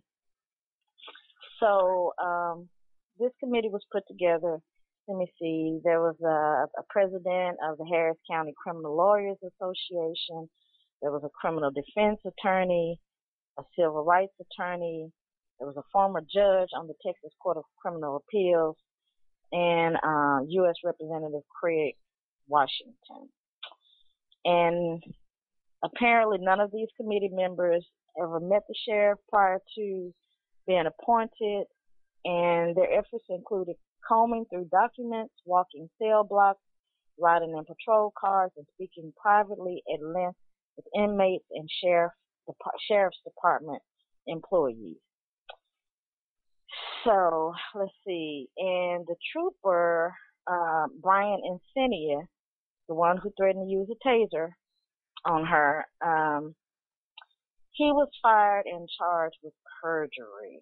so this committee was put together. Let me see. There was a president of the Harris County Criminal Lawyers Association. There was a criminal defense attorney, a civil rights attorney. There was a former judge on the Texas Court of Criminal Appeals, and U.S. Representative Craig Washington. And apparently none of these committee members ever met the sheriff prior to being appointed, and their efforts included combing through documents, walking cell blocks, riding in patrol cars, and speaking privately at length with inmates and sheriff's department employees. So let's see. And the trooper, Brian Encinia, the one who threatened to use a taser on her, he was fired and charged with perjury.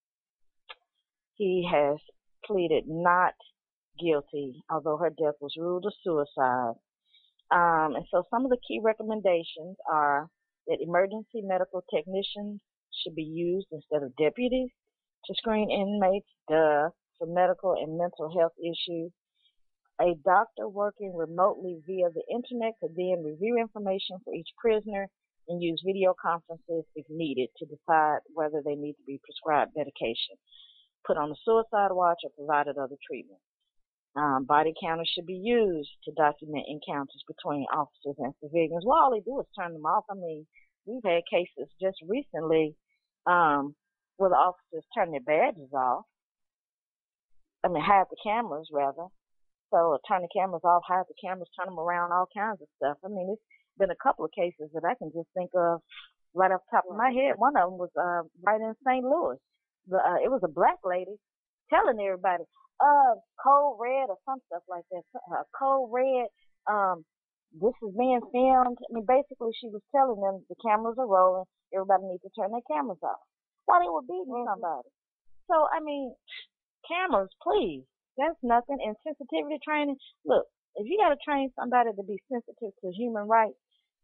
He has pleaded not guilty, although her death was ruled a suicide. And so some of the key recommendations are that emergency medical technicians should be used instead of deputies to screen inmates for medical and mental health issues. A doctor working remotely via the internet could then review information for each prisoner and use video conferences if needed to decide whether they need to be prescribed medication, put on a suicide watch, or provided other treatment. Body cameras should be used to document encounters between officers and civilians. Well, all they do is turn them off. I mean, we've had cases just recently where the officers turn their badges off. I mean, hide the cameras, rather. So turn the cameras off, hide the cameras, turn them around, all kinds of stuff. I mean, it's been a couple of cases that I can just think of right off the top of my head. One of them was right in St. Louis. It was a black lady telling everybody, code red or some stuff like that. Code red, this is being filmed. I mean, basically she was telling them the cameras are rolling, everybody needs to turn their cameras off while they were beating somebody. So, I mean, cameras, please. That's nothing. And sensitivity training, look, if you got to train somebody to be sensitive to human rights,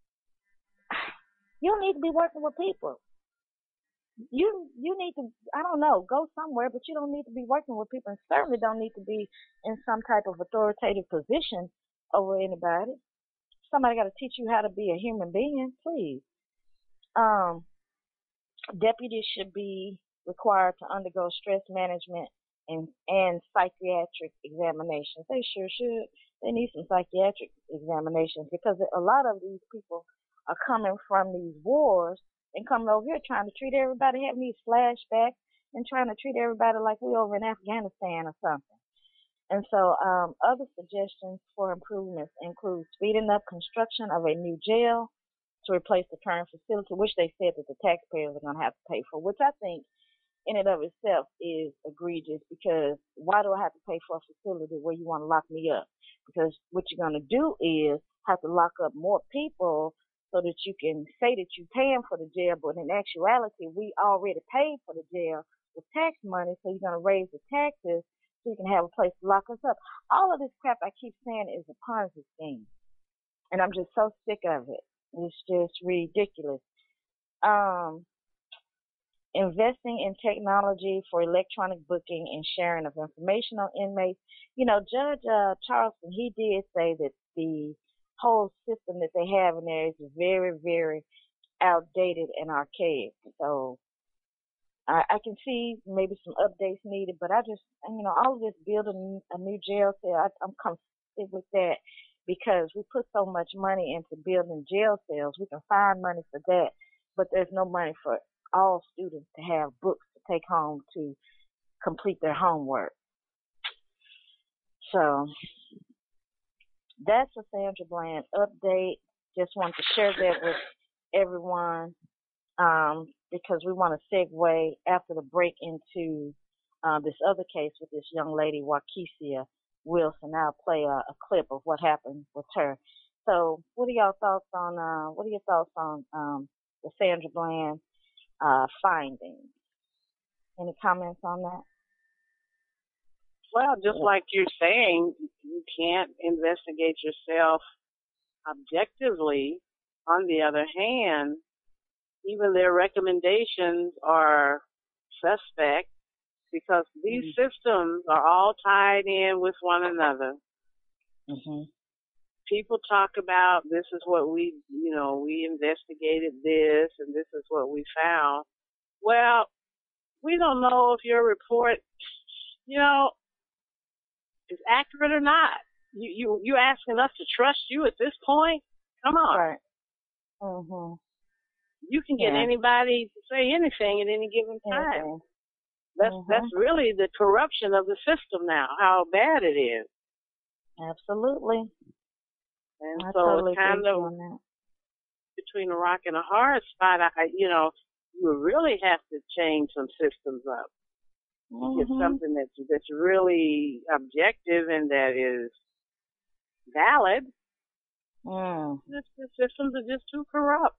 you don't need to be working with people. You need to, I don't know, go somewhere, but you don't need to be working with people, and certainly don't need to be in some type of authoritative position over anybody. Somebody got to teach you how to be a human being, please. Deputies should be required to undergo stress management and psychiatric examinations. They sure should. They need some psychiatric examinations, because a lot of these people are coming from these wars and coming over here trying to treat everybody, having these flashbacks and trying to treat everybody like we over in Afghanistan or something. And so other suggestions for improvements include speeding up construction of a new jail to replace the current facility, which they said that the taxpayers are going to have to pay for, which I think in and of itself is egregious, because why do I have to pay for a facility where you want to lock me up? Because what you're going to do is have to lock up more people so that you can say that you're paying for the jail, but in actuality, we already paid for the jail with tax money, so you're going to raise the taxes so you can have a place to lock us up. All of this crap I keep saying is a Ponzi scheme, and I'm just so sick of it. It's just ridiculous. Investing in technology for electronic booking and sharing of information on inmates. You know, Judge Charleston, he did say that the whole system that they have in there is very, very outdated and archaic. So I can see maybe some updates needed, but I just, all of this building a new jail cell, I'm comfortable with that because we put so much money into building jail cells. We can find money for that, but there's no money for all students to have books to take home to complete their homework. So that's a Sandra Bland update. Just wanted to share that with everyone because we want to segue after the break into this other case with this young lady, Wakesia Wilson. I'll play a clip of what happened with her. So what are your thoughts on the Sandra Bland findings? Any comments on that? Well, just like you're saying, you can't investigate yourself objectively. On the other hand, even their recommendations are suspect because these systems are all tied in with one another. Mm-hmm. People talk about this is what we investigated this and this is what we found. Well, we don't know if your report, is accurate or not. You asking us to trust you at this point? Come on. Right. Mm-hmm. You can get anybody to say anything at any given time. That's really the corruption of the system now, how bad it is. Absolutely. And I so totally it's kind of between a rock and a hard spot. You really have to change some systems up. Get something that's really objective and that is valid. The systems are just too corrupt.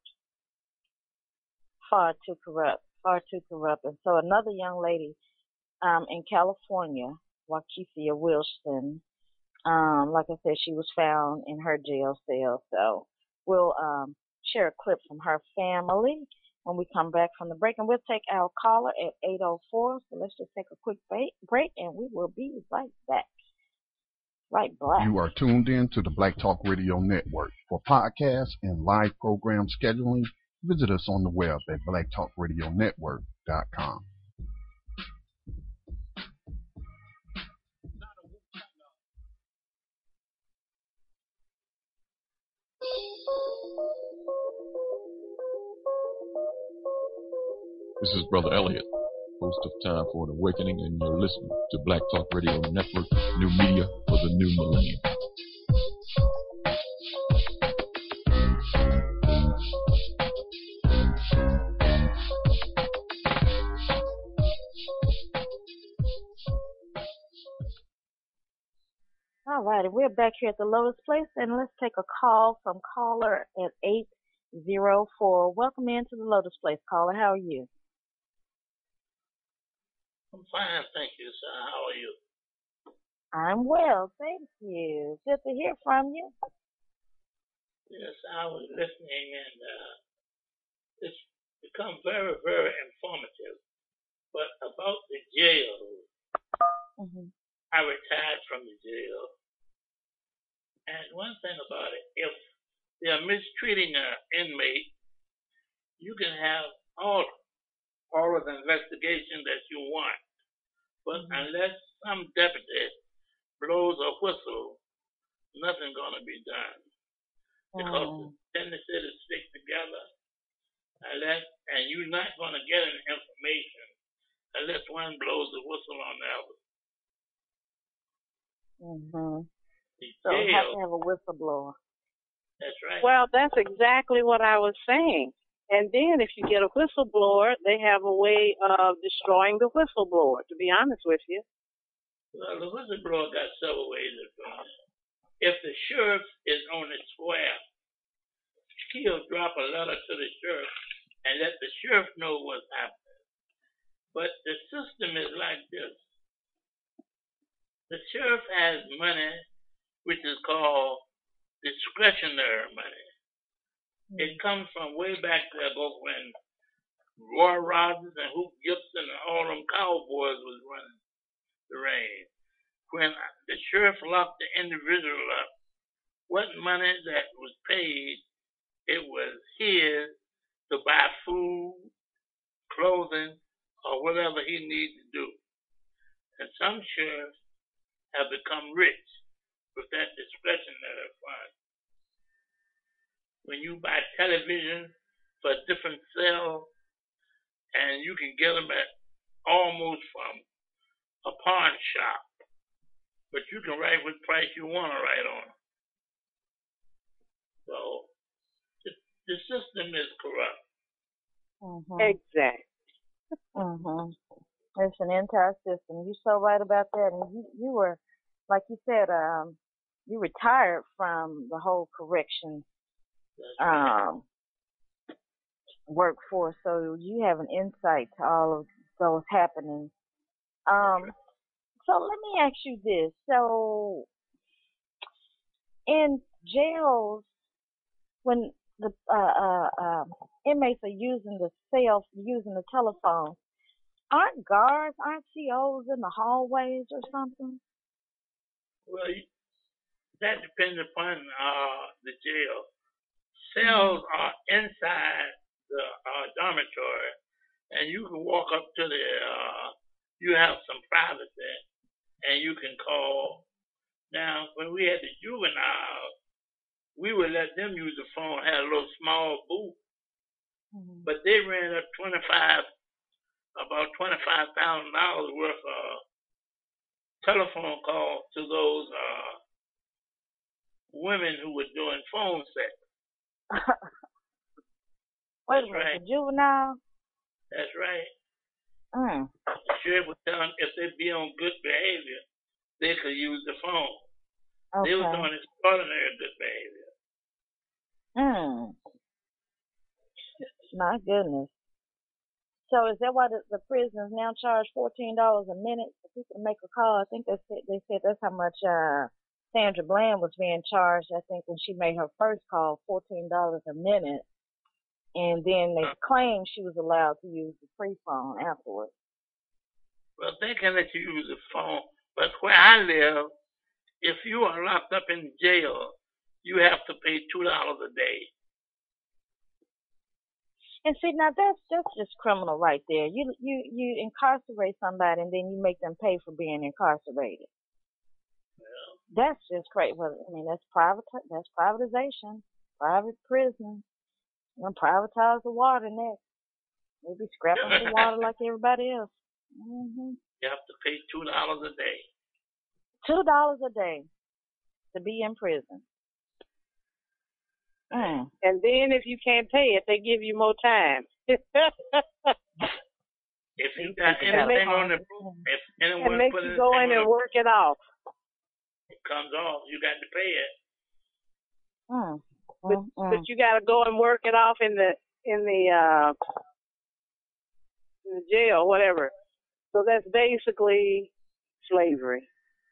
Far too corrupt. And so another young lady in California, Wakesia Wilson, like I said, she was found in her jail cell. So we'll share a clip from her family when we come back from the break. And we'll take our caller at 804. So let's just take a quick break and we will be right back. Right back. You are tuned in to the Black Talk Radio Network. For podcasts and live program scheduling, visit us on the web at blacktalkradionetwork.com. This is Brother Elliot, host of Time for an Awakening, and you're listening to Black Talk Radio Network, new media for the new millennium. All right, we're back here at the Lotus Place, and let's take a call from caller at 804. Welcome into the Lotus Place, caller. How are you? I'm fine, thank you, sir. How are you? I'm well, thank you. Good to hear from you. Yes, I was listening, and it's become very, very informative. But about the jail, I retired from the jail. And one thing about it, if they're mistreating an inmate, you can have all of the investigation that you want. But unless some deputy blows a whistle, nothing's going to be done. Because the tendency to stick together, and you're not going to get any information unless one blows the whistle on the other. So you have to have a whistleblower. That's right. Well, that's exactly what I was saying. And then if you get a whistleblower, they have a way of destroying the whistleblower, to be honest with you. Well, the whistleblower got several ways of doing it. If the sheriff is on the square, he'll drop a letter to the sheriff and let the sheriff know what's happening. But the system is like this. The sheriff has money which is called discretionary money. It comes from way back there ago when Roy Rogers and Hoop Gibson and all them cowboys was running the range. When the sheriff locked the individual up, what money that was paid, it was his to buy food, clothing, or whatever he needed to do. And some sheriffs have become rich with that discretionary fund. When you buy television for different sales, and you can get them at almost from a pawn shop, but you can write what price you want to write on. So the system is corrupt. Exactly. It's an entire system. You're so right about that. And you were, like you said, you retired from the whole correction workforce, so you have an insight to all of those happenings. So let me ask you this. So in jails, when the inmates are using the telephone, aren't guards, aren't COs in the hallways or something? Well, that depends upon the jail. Cells are inside the dormitory, and you can walk up to you have some privacy, and you can call. Now, when we had the juveniles, we would let them use the phone, had a little small booth, but they ran up about $25,000 worth of telephone calls to those women who were doing phone sex. Wait a minute, the juvenile? That's right. The sheriff would tell them if they be on good behavior, they could use the phone. They were doing extraordinary good behavior. My goodness. So is that why the prisoners now charge $14 a minute for people to make a call? I think they said that's how much Sandra Bland was being charged, I think, when she made her first call, $14 a minute. And then they claimed she was allowed to use the free phone afterwards. Well, they can let you use the phone, but where I live, if you are locked up in jail, you have to pay $2 a day. And see, now that's just criminal right there. You incarcerate somebody and then you make them pay for being incarcerated. Yeah. That's just crazy. Well, I mean, that's privatization, private prison. You know, privatize the water next. We'll be scrapping the water like everybody else. You have to pay $2 a day. $2 a day to be in prison. And then if you can't pay it, they give you more time. If you got anything on the roof, if anyone makes put you go in and work it off. It comes off. You got to pay it. But you got to go and work it off in the jail, whatever. So that's basically slavery.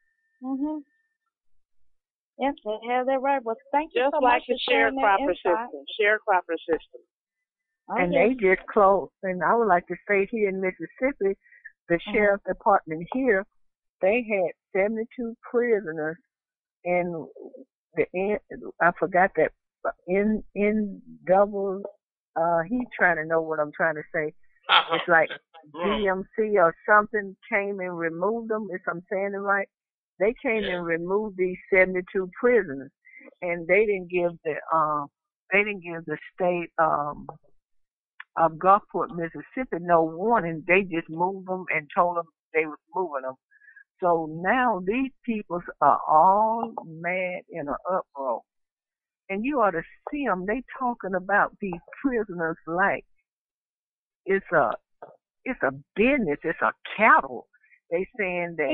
Yes, they have that right. Well, thank you just so like much the sharecropper system. Sharecropper system. And they just closed. And I would like to say here in Mississippi, the sheriff department here, they had 72 prisoners, and I forgot that in double. He's trying to know what I'm trying to say. It's like DMC or something came and removed them. If I'm saying it right, they came and removed these 72 prisoners, and they didn't give the state of Gulfport, Mississippi, no warning. They just moved them and told them they was moving them. So now these people are all mad in an uproar. And you ought to see them. They talking about these prisoners like it's a business. It's a cattle. They saying that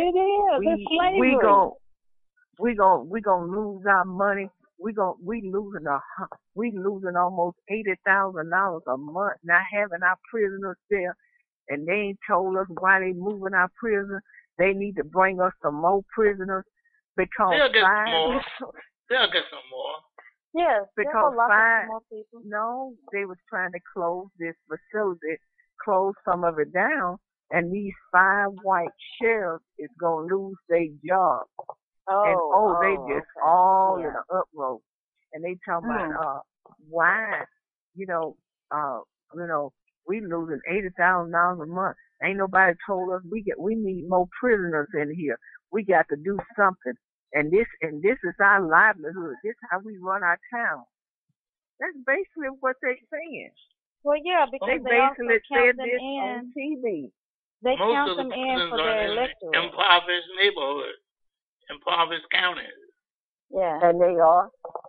we gonna lose our money. We losing almost $80,000 a month not having our prisoners there, and they ain't told us why they moving our prisoners. They need to bring us some more prisoners because They'll get some five. more. They'll get some more. Yes, Because lock up five. some more people. No, they was trying to close this facility, close some of it down, and these 5 white sheriffs is gonna lose their job. They just all in an uproar, and they talking about why, you know, we losing $80,000 a month. Ain't nobody told us we need more prisoners in here. We got to do something, and this is our livelihood. This is how we run our town. That's basically what they're saying. Well, yeah, because they basically said this on TV. They Most count of the them in prisons for are their in electorate. impoverished neighborhoods, impoverished counties. Yeah. And they are.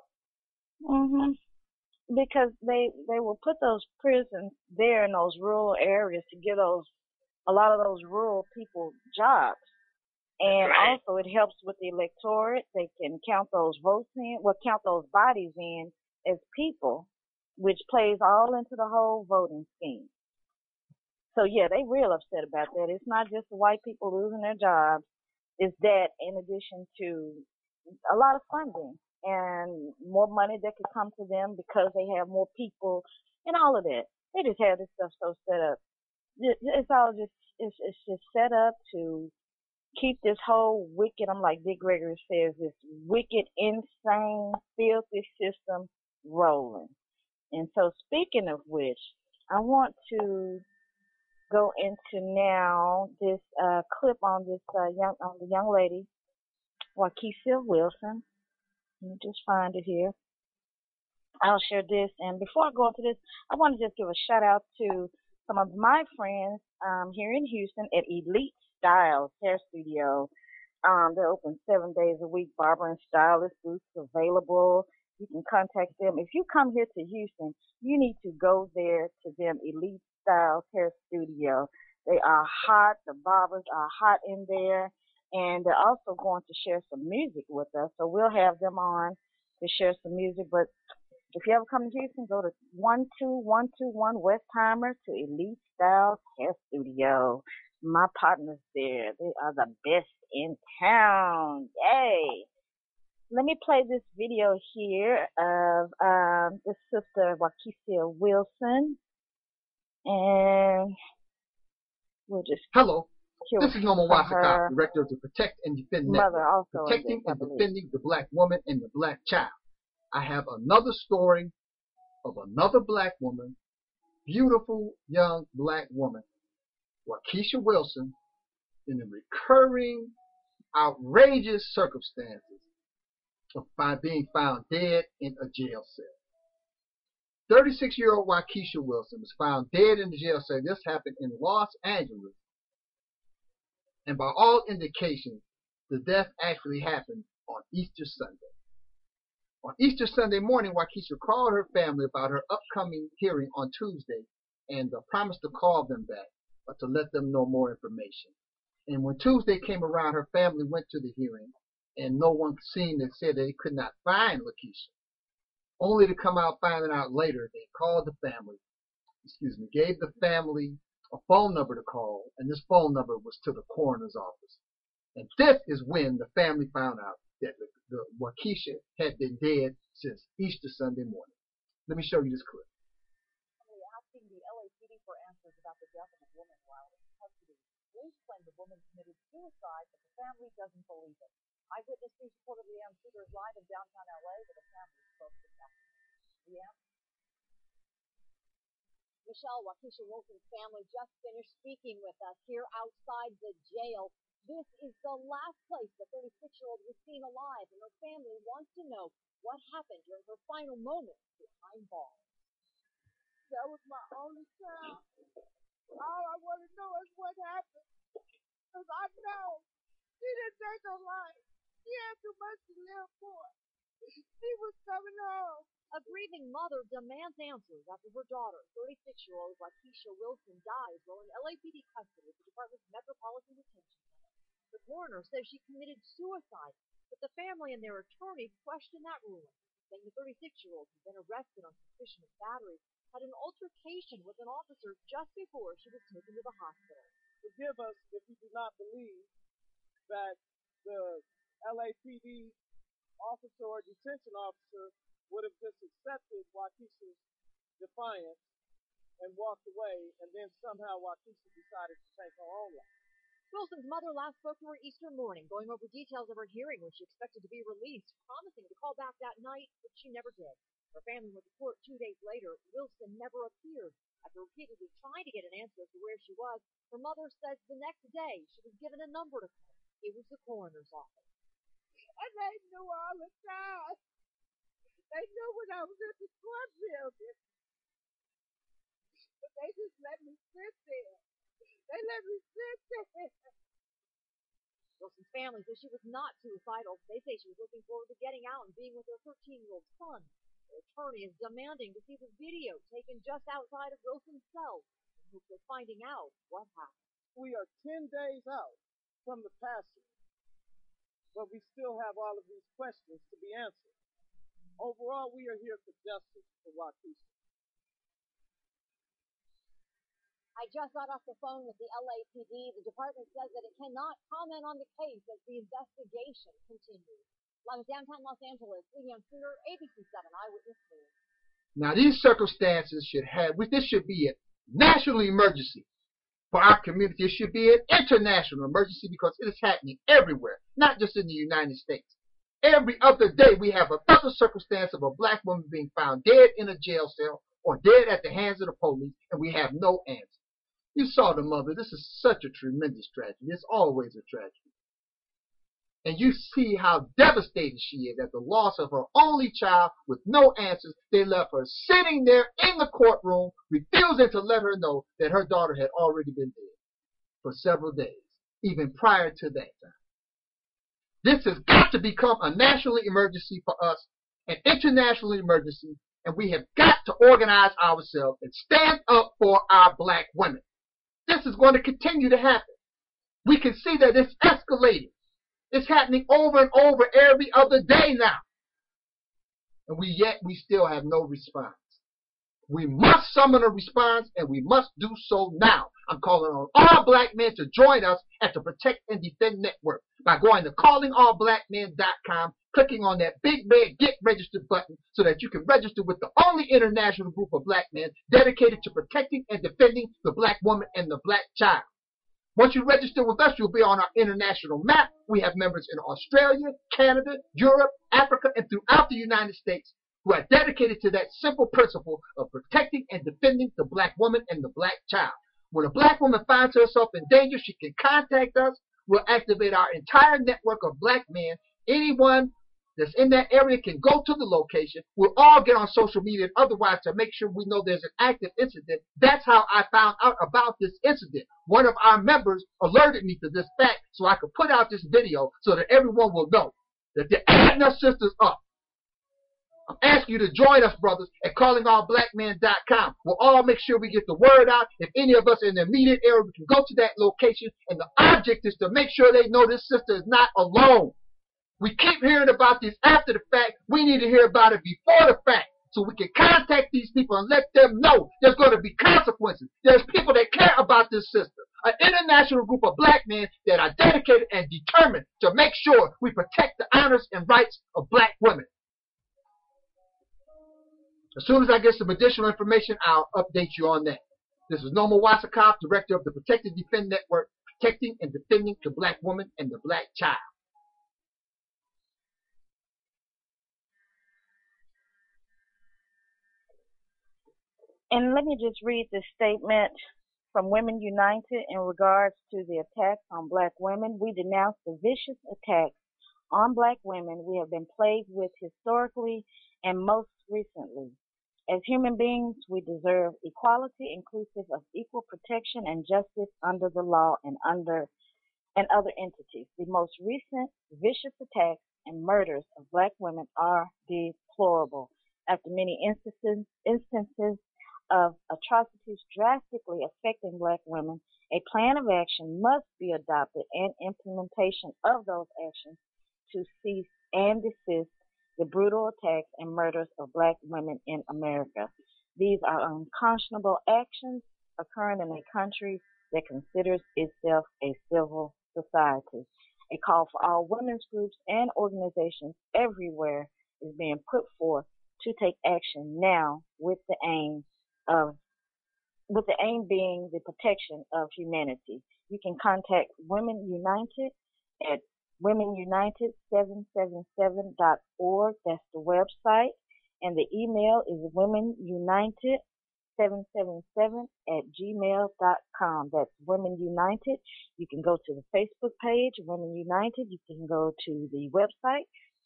Because they will put those prisons there in those rural areas to give a lot of those rural people jobs. And also it helps with the electorate. They can count those votes in, count those bodies in as people, which plays all into the whole voting scheme. So yeah, they real upset about that. It's not just the white people losing their jobs. It's that in addition to a lot of funding and more money that could come to them because they have more people and all of that. They just have this stuff so set up. It's all just, it's just set up to keep this whole wicked, I'm like Dick Gregory says, this wicked, insane, filthy system rolling. And so speaking of which, I want to go into now this clip on this the young lady, Wakeisha Wilson. Let me just find it here. I'll share this. And before I go into this, I want to just give a shout out to some of my friends here in Houston at Elite Styles Hair Studio. They're open 7 days a week. Barber and stylist booths available. You can contact them. If you come here to Houston, you need to go there to them, Elite Styles Hair Studio. They are hot. The barbers are hot in there. And they're also going to share some music with us. So we'll have them on to share some music. But if you ever come to Houston, go to 12121 Westheimer to Elite Styles Hair Studio. My partners there, they are the best in town. Yay! Let me play this video here of this sister, Wakeisha Wilson. And we'll just... Hello. This is Norman Wasakov, Director of the Protect and Defend Network, protecting and defending the black woman and the black child. I have another story of another black woman, beautiful young black woman, Wakeisha Wilson, in the recurring, outrageous circumstances of being found dead in a jail cell. 36-year-old Wakeisha Wilson was found dead in the jail cell. This happened in Los Angeles. And by all indications, the death actually happened on Easter Sunday. On Easter Sunday morning, Wakeisha called her family about her upcoming hearing on Tuesday and promised to call them back to let them know more information. And when Tuesday came around, her family went to the hearing, and no one seen it said they could not find Wakeisha. Only to come out finding out later, they called the family, gave the family a phone number to call, and this phone number was to the coroner's office. And this is when the family found out that the Wakeisha had been dead since Easter Sunday morning. Let me show you this clip. Asking the LAPD for answers about the death of a woman while in custody. Police claim the woman committed suicide, but the family doesn't believe it. Eyewitness News reporter Leanne Peters live in downtown LA with a family spoke this afternoon. Leanne? Michelle, Wakeisha Wilson's family just finished speaking with us here outside the jail. This is the last place the 36-year-old was seen alive, and her family wants to know what happened during her final moments behind bars. That was my only child. All I want to know is what happened. Because I know she didn't take her life. She had too much to live for. She was coming home. A grieving mother demands answers after her daughter, 36-year-old Wakeisha Wilson, dies while in LAPD custody at the department's Metropolitan Detention Center. The coroner says she committed suicide, but the family and their attorney question that ruling, saying the 36-year-old, who'd been arrested on suspicion of battery, had an altercation with an officer just before she was taken to the hospital. Forgive us if we do not believe that the LAPD officer or detention officer would have just accepted Waukesha's defiance and walked away, and then somehow Waukesha decided to take her own life. Wilson's mother last spoke to her Easter morning, going over details of her hearing when she expected to be released, promising to call back that night, but she never did. Her family went to court 2 days later. Wilson never appeared. After repeatedly trying to get an answer as to where she was, her mother says the next day she was given a number to call. It was the coroner's office. And they knew all the time. They knew when I was at the court building. But they just let me sit there. They let me sit there. Wilson's family says she was not suicidal. They say she was looking forward to getting out and being with her 13-year-old son. Her attorney is demanding to see the video taken just outside of Wilson's cell in hopes of finding out what happened. We are 10 days out from the passing, but we still have all of these questions to be answered. Overall, we are here for justice for Waukesha. I just got off the phone with the LAPD. The department says that it cannot comment on the case as the investigation continues. Live in downtown Los Angeles, Leanne Suter, ABC7 Eyewitness News. Now, these circumstances this should be a national emergency for our community. It should be an international emergency because it is happening everywhere, not just in the United States. Every other day, we have another circumstance of a black woman being found dead in a jail cell or dead at the hands of the police, and we have no answer. You saw the mother. This is such a tremendous tragedy. It's always a tragedy. And you see how devastated she is at the loss of her only child with no answers. They left her sitting there in the courtroom, refusing to let her know that her daughter had already been dead for several days, even prior to that time. This has got to become a national emergency for us, an international emergency, and we have got to organize ourselves and stand up for our black women. This is going to continue to happen. We can see that it's escalating. It's happening over and over every other day now. And yet we still have no response. We must summon a response, and we must do so now. I'm calling on all black men to join us at the Protect and Defend Network by going to callingallblackmen.com, clicking on that big red Get Registered button so that you can register with the only international group of black men dedicated to protecting and defending the black woman and the black child. Once you register with us, you'll be on our international map. We have members in Australia, Canada, Europe, Africa, and throughout the United States who are dedicated to that simple principle of protecting and defending the black woman and the black child. When a black woman finds herself in danger, she can contact us. We'll activate our entire network of black men. Anyone that's in that area can go to the location. We'll all get on social media and otherwise to make sure we know there's an active incident. That's how I found out about this incident. One of our members alerted me to this fact so I could put out this video so that everyone will know that they're adding our sisters up. I'm asking you to join us, brothers, at callingallblackmen.com. We'll all make sure we get the word out. If any of us in the immediate area, we can go to that location. And the object is to make sure they know this sister is not alone. We keep hearing about this after the fact. We need to hear about it before the fact so we can contact these people and let them know there's going to be consequences. There's people that care about this sister. An international group of black men that are dedicated and determined to make sure we protect the honors and rights of black women. As soon as I get some additional information, I'll update you on that. This is Norma Wasakoff, Director of the Protect and Defend Network, protecting and defending the black woman and the black child. And let me just read this statement from Women United in regards to the attacks on black women. We denounce the vicious attacks on black women we have been plagued with historically and most recently. As human beings, we deserve equality inclusive of equal protection and justice under the law and other entities. The most recent vicious attacks and murders of black women are deplorable. After many instances of atrocities drastically affecting black women, a plan of action must be adopted and implementation of those actions to cease and desist the brutal attacks and murders of black women in America. These are unconscionable actions occurring in a country that considers itself a civil society. A call for all women's groups and organizations everywhere is being put forth to take action now with the aim being the protection of humanity. You can contact Women United at womenunited777.org. That's the website. And the email is womenunited777@gmail.com. That's Women United. You can go to the Facebook page, Women United. You can go to the website,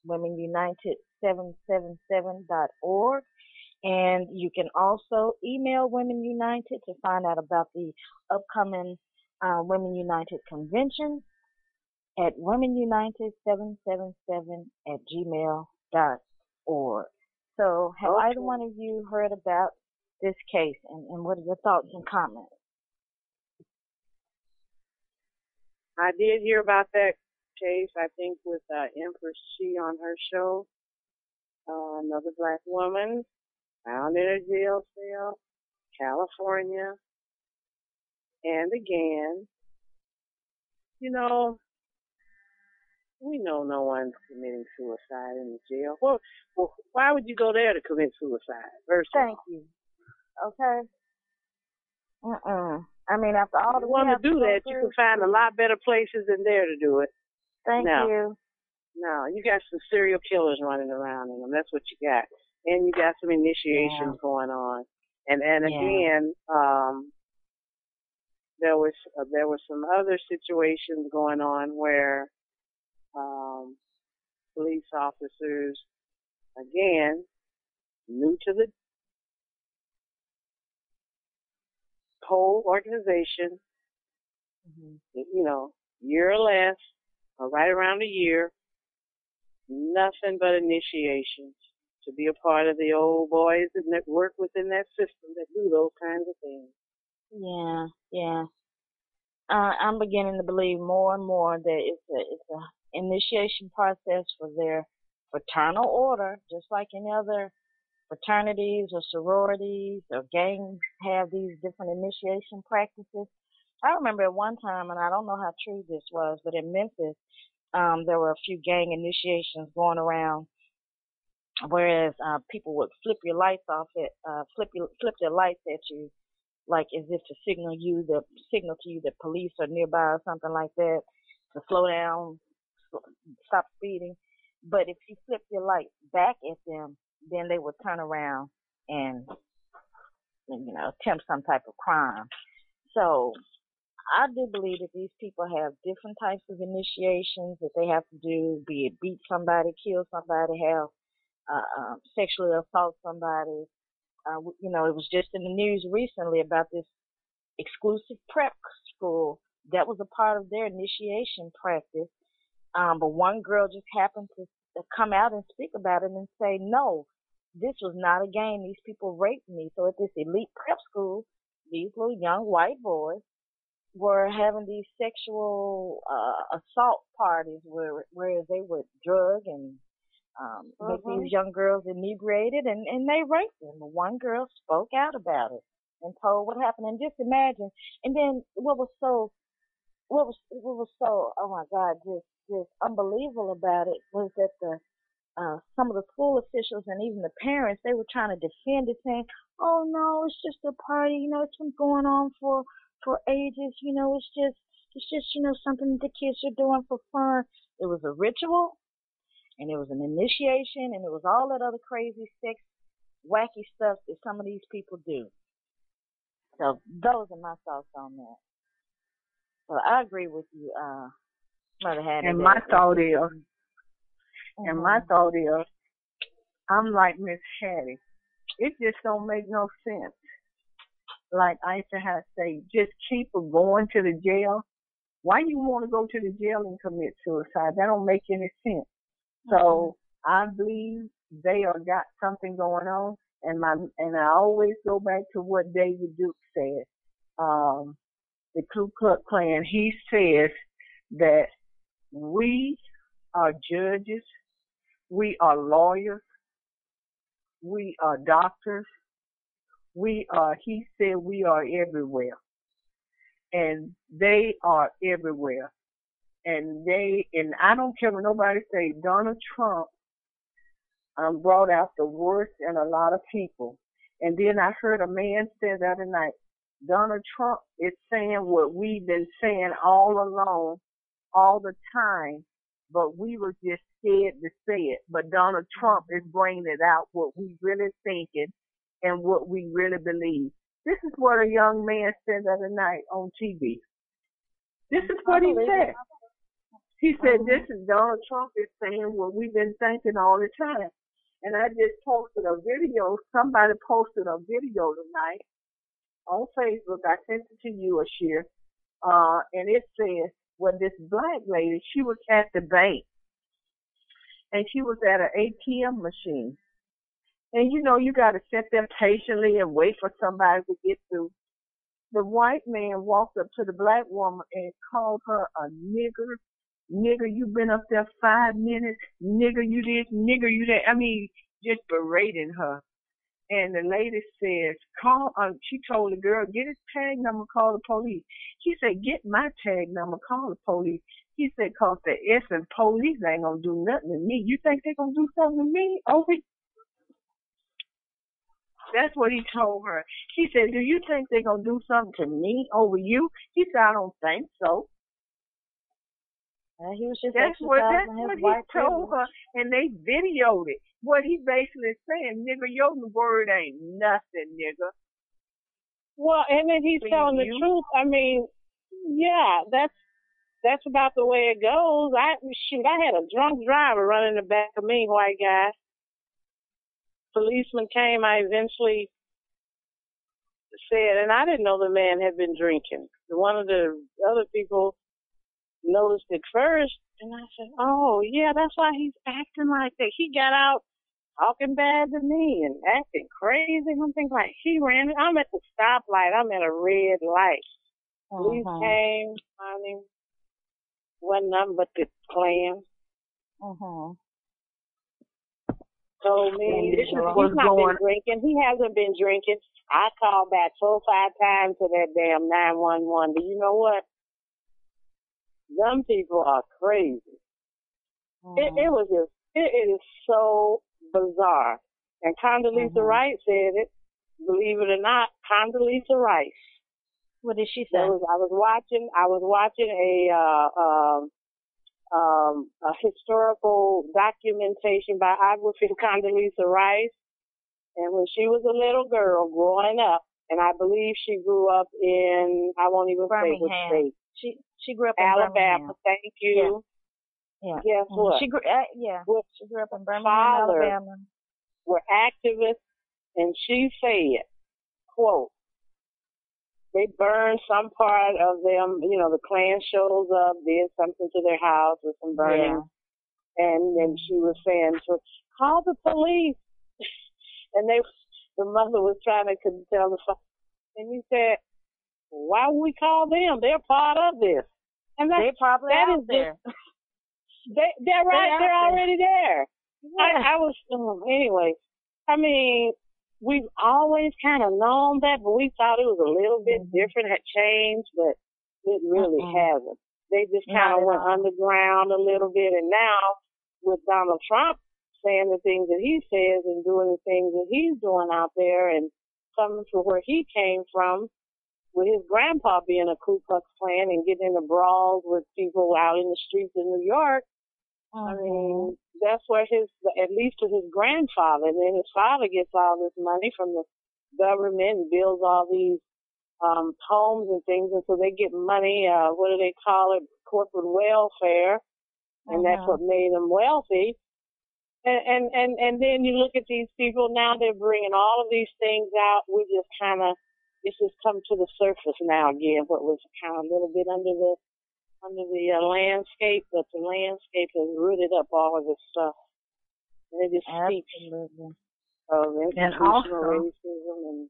womenunited777.org. And you can also email Women United to find out about the upcoming Women United convention at womenunited777@gmail.org. So have either one of you heard about this case, and what are your thoughts and comments? I did hear about that case, I think, with Empress She on her show. Another black woman found in a jail cell, California. And again, we know no one's committing suicide in the jail. Well, why would you go there to commit suicide? Thank you. Okay. I mean, after all the you want to do that, you can find a lot better places than there to do it. Thank you. No, you got some serial killers running around in them. That's what you got. And you got some initiations going on. And again, there was some other situations going on where police officers, again, new to the whole organization, year or less, or right around a year, nothing but initiations to be a part of the old boys that work within that system that do those kinds of things. Yeah. I'm beginning to believe more and more that it's a initiation process for their fraternal order, just like any other fraternities or sororities or gangs have these different initiation practices. I remember at one time, and I don't know how true this was, but in Memphis, there were a few gang initiations going around, whereas people would flip your lights off flip their lights at you, like as if to signal to you that police are nearby or something like that, to slow down, stop speeding. But if you flip your light back at them, then they would turn around and attempt some type of crime. So I do believe that these people have different types of initiations that they have to do, be it beat somebody, kill somebody, have sexually assault somebody. It was just in the news recently about this exclusive prep school that was a part of their initiation practice. But one girl just happened to come out and speak about it and say, no, this was not a game. These people raped me. So at this elite prep school, these little young white boys were having these sexual assault parties where they would drug and make these young girls inebriated, and they raped them. One girl spoke out about it and told what happened. And just imagine. And then what was so oh my God, just unbelievable about it was that some of the school officials and even the parents, they were trying to defend it, saying, oh no, it's just a party, it's been going on for ages, it's just something the kids are doing for fun. It was a ritual, and it was an initiation, and it was all that other crazy sex wacky stuff that some of these people do. So those are my thoughts on that. So I agree with you, Mother Hattie. And my thought is, I'm like Miss Hattie. It just don't make no sense. Like Aisha has said, just keep going to the jail. Why you want to go to the jail and commit suicide? That don't make any sense. So I believe they are got something going on, and I always go back to what David Duke said. The Ku Klux Klan, he says that we are judges, we are lawyers, we are doctors, he said we are everywhere. And they are everywhere. And I don't care what nobody say, Donald Trump brought out the worst in a lot of people. And then I heard a man say the other night, Donald Trump is saying what we've been saying all along, all the time, but we were just scared to say it. But Donald Trump is bringing it out, what we really thinking and what we really believe. This is what a young man said the other night on TV. This is what he said. He said, this is Donald Trump is saying what we've been thinking all the time. And I just posted a video. Somebody posted a video tonight on Facebook. I sent it to you, Ashir. And it says, when this black lady, she was at the bank. And she was at an ATM machine. And you know, you got to sit there patiently and wait for somebody to get through. The white man walked up to the black woman and called her a nigger. Nigger, you been up there 5 minutes. Nigger, you this. Nigger, you that. I mean, just berating her. And the lady says, she told the girl, get his tag number, call the police. She said, get my tag number, call the police. He said, cause the S and police ain't gonna do nothing to me. You think they gonna do something to me? That's what he told her. He said, do you think they're going to do something to me over you? He said, I don't think so. He was just that's what he told her, and they videoed it. What he basically saying, nigga, your word ain't nothing, nigga. Well, and then he's telling the truth. I mean, yeah, that's about the way it goes. I had a drunk driver running the back of me, white guy. Policeman came. I eventually said, and I didn't know the man had been drinking. One of the other people noticed it first, and I said, oh, yeah, that's why he's acting like that. He got out talking bad to me and acting crazy. I'm thinking, like, he ran. I'm at the stoplight. I'm at a red light. Police came, found him. Wasn't nothing but the plan. Told me he's not been drinking. He hasn't been drinking. I called back 4 or 5 times to that damn 911. Do you know what? Some people are crazy. It is so bizarre. And Condoleezza Rice said it. Believe it or not, Condoleezza Rice. What did she say? I was watching a historical documentation biography of Condoleezza Rice. And when she was a little girl growing up, and I believe she grew up in, I won't even say which state. She grew up in Alabama. Thank you. Yeah. Guess what? She grew up in Birmingham, Alabama. Were activists, and she said, quote, they burned some part of them, you know, the Klan shows up, did something to their house with some burning. Yeah. And then she was saying, so call the police. And the mother was trying to tell the father. And he said, why would we call them? They're part of this. And they're probably out there. They're right. They're already there. Yeah. I was, anyway, I mean, we've always kind of known that, but we thought it was a little bit different, had changed, but it really hasn't. They just kind of went underground a little bit. And now with Donald Trump saying the things that he says and doing the things that he's doing out there and coming from where he came from, with his grandpa being a Ku Klux Klan and getting into brawls with people out in the streets of New York, I mean, that's where at least to his grandfather, and then his father gets all this money from the government and builds all these homes and things, and so they get money, what do they call it, corporate welfare, and that's what made them wealthy. And then you look at these people now, they're bringing all of these things out. We just kind of, it's just come to the surface now again, what was kind of a little bit under the landscape, but the landscape has rooted up all of this stuff. And it just speaks of institutional racism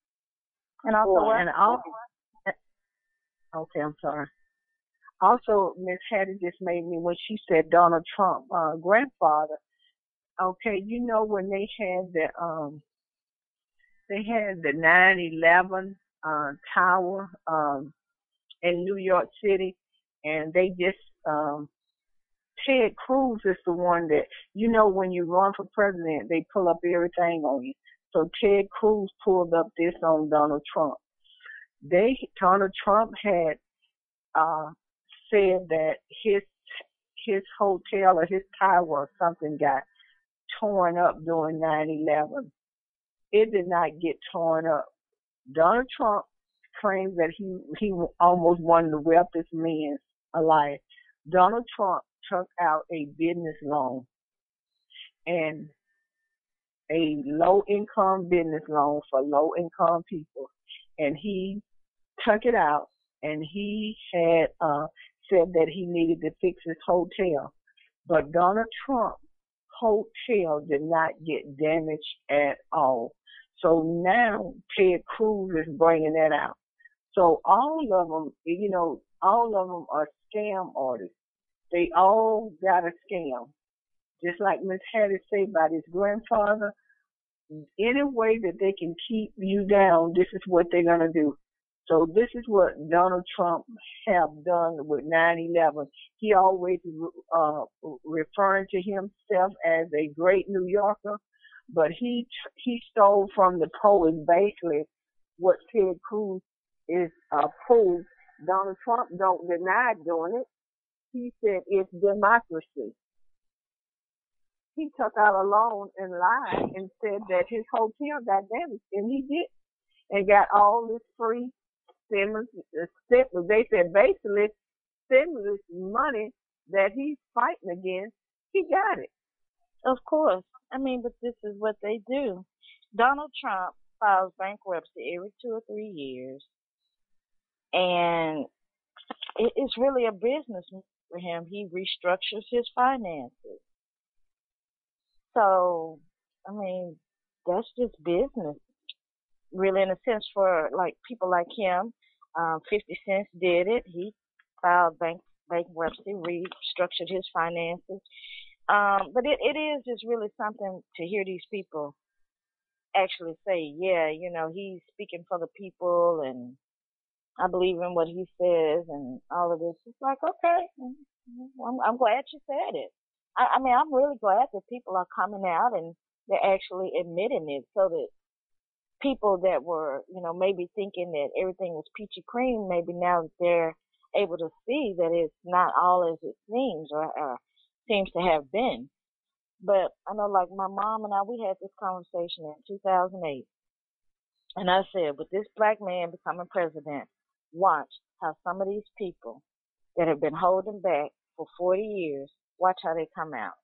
okay, I'm sorry. Also, Miss Hattie just made me, when she said Donald Trump grandfather, okay, you know when they had the 9/11 tower in New York City, and they just Ted Cruz is the one that, you know, when you run for president, they pull up everything on you. So Ted Cruz pulled up this on Donald Trump. Donald Trump had said that his hotel or his tower or something got torn up during 9/11. It did not get torn up. Donald Trump claims that he almost won the wealthiest man alive. Donald Trump took out a business loan, and a low-income business loan for low-income people, and he took it out, and he had said that he needed to fix his hotel. But Donald Trump's hotel did not get damaged at all. So now Ted Cruz is bringing that out. So all of them, you know, all of them are scam artists. They all got a scam. Just like Miss Hattie said about his grandfather, any way that they can keep you down, this is what they're going to do. So this is what Donald Trump have done with 9/11. He always referring to himself as a great New Yorker, but he stole from the poets basically what Ted Cruz is proved. Donald Trump don't deny doing it. He said it's democracy. He took out a loan and lied and said that his hotel got damaged, and he did, and got all this free stimulus. They said basically stimulus money that he's fighting against. He got it. Of course. I mean, but this is what they do. Donald Trump files bankruptcy every 2 or 3 years, and it's really a business for him. He restructures his finances. So, I mean, that's just business, really, in a sense, for like people like him. 50 Cent did it. He filed bankruptcy, restructured his finances. But it is just really something to hear these people actually say, yeah, you know, he's speaking for the people, and I believe in what he says, and all of this. It's like, okay, I'm glad you said it. I mean, I'm really glad that people are coming out and they're actually admitting it, so that people that were, you know, maybe thinking that everything was peachy cream, maybe now they're able to see that it's not all as it seems or seems to have been. But I know, like my mom and I, we had this conversation in 2008, and I said, with this black man becoming president, watch how some of these people that have been holding back for 40 years, watch how they come out.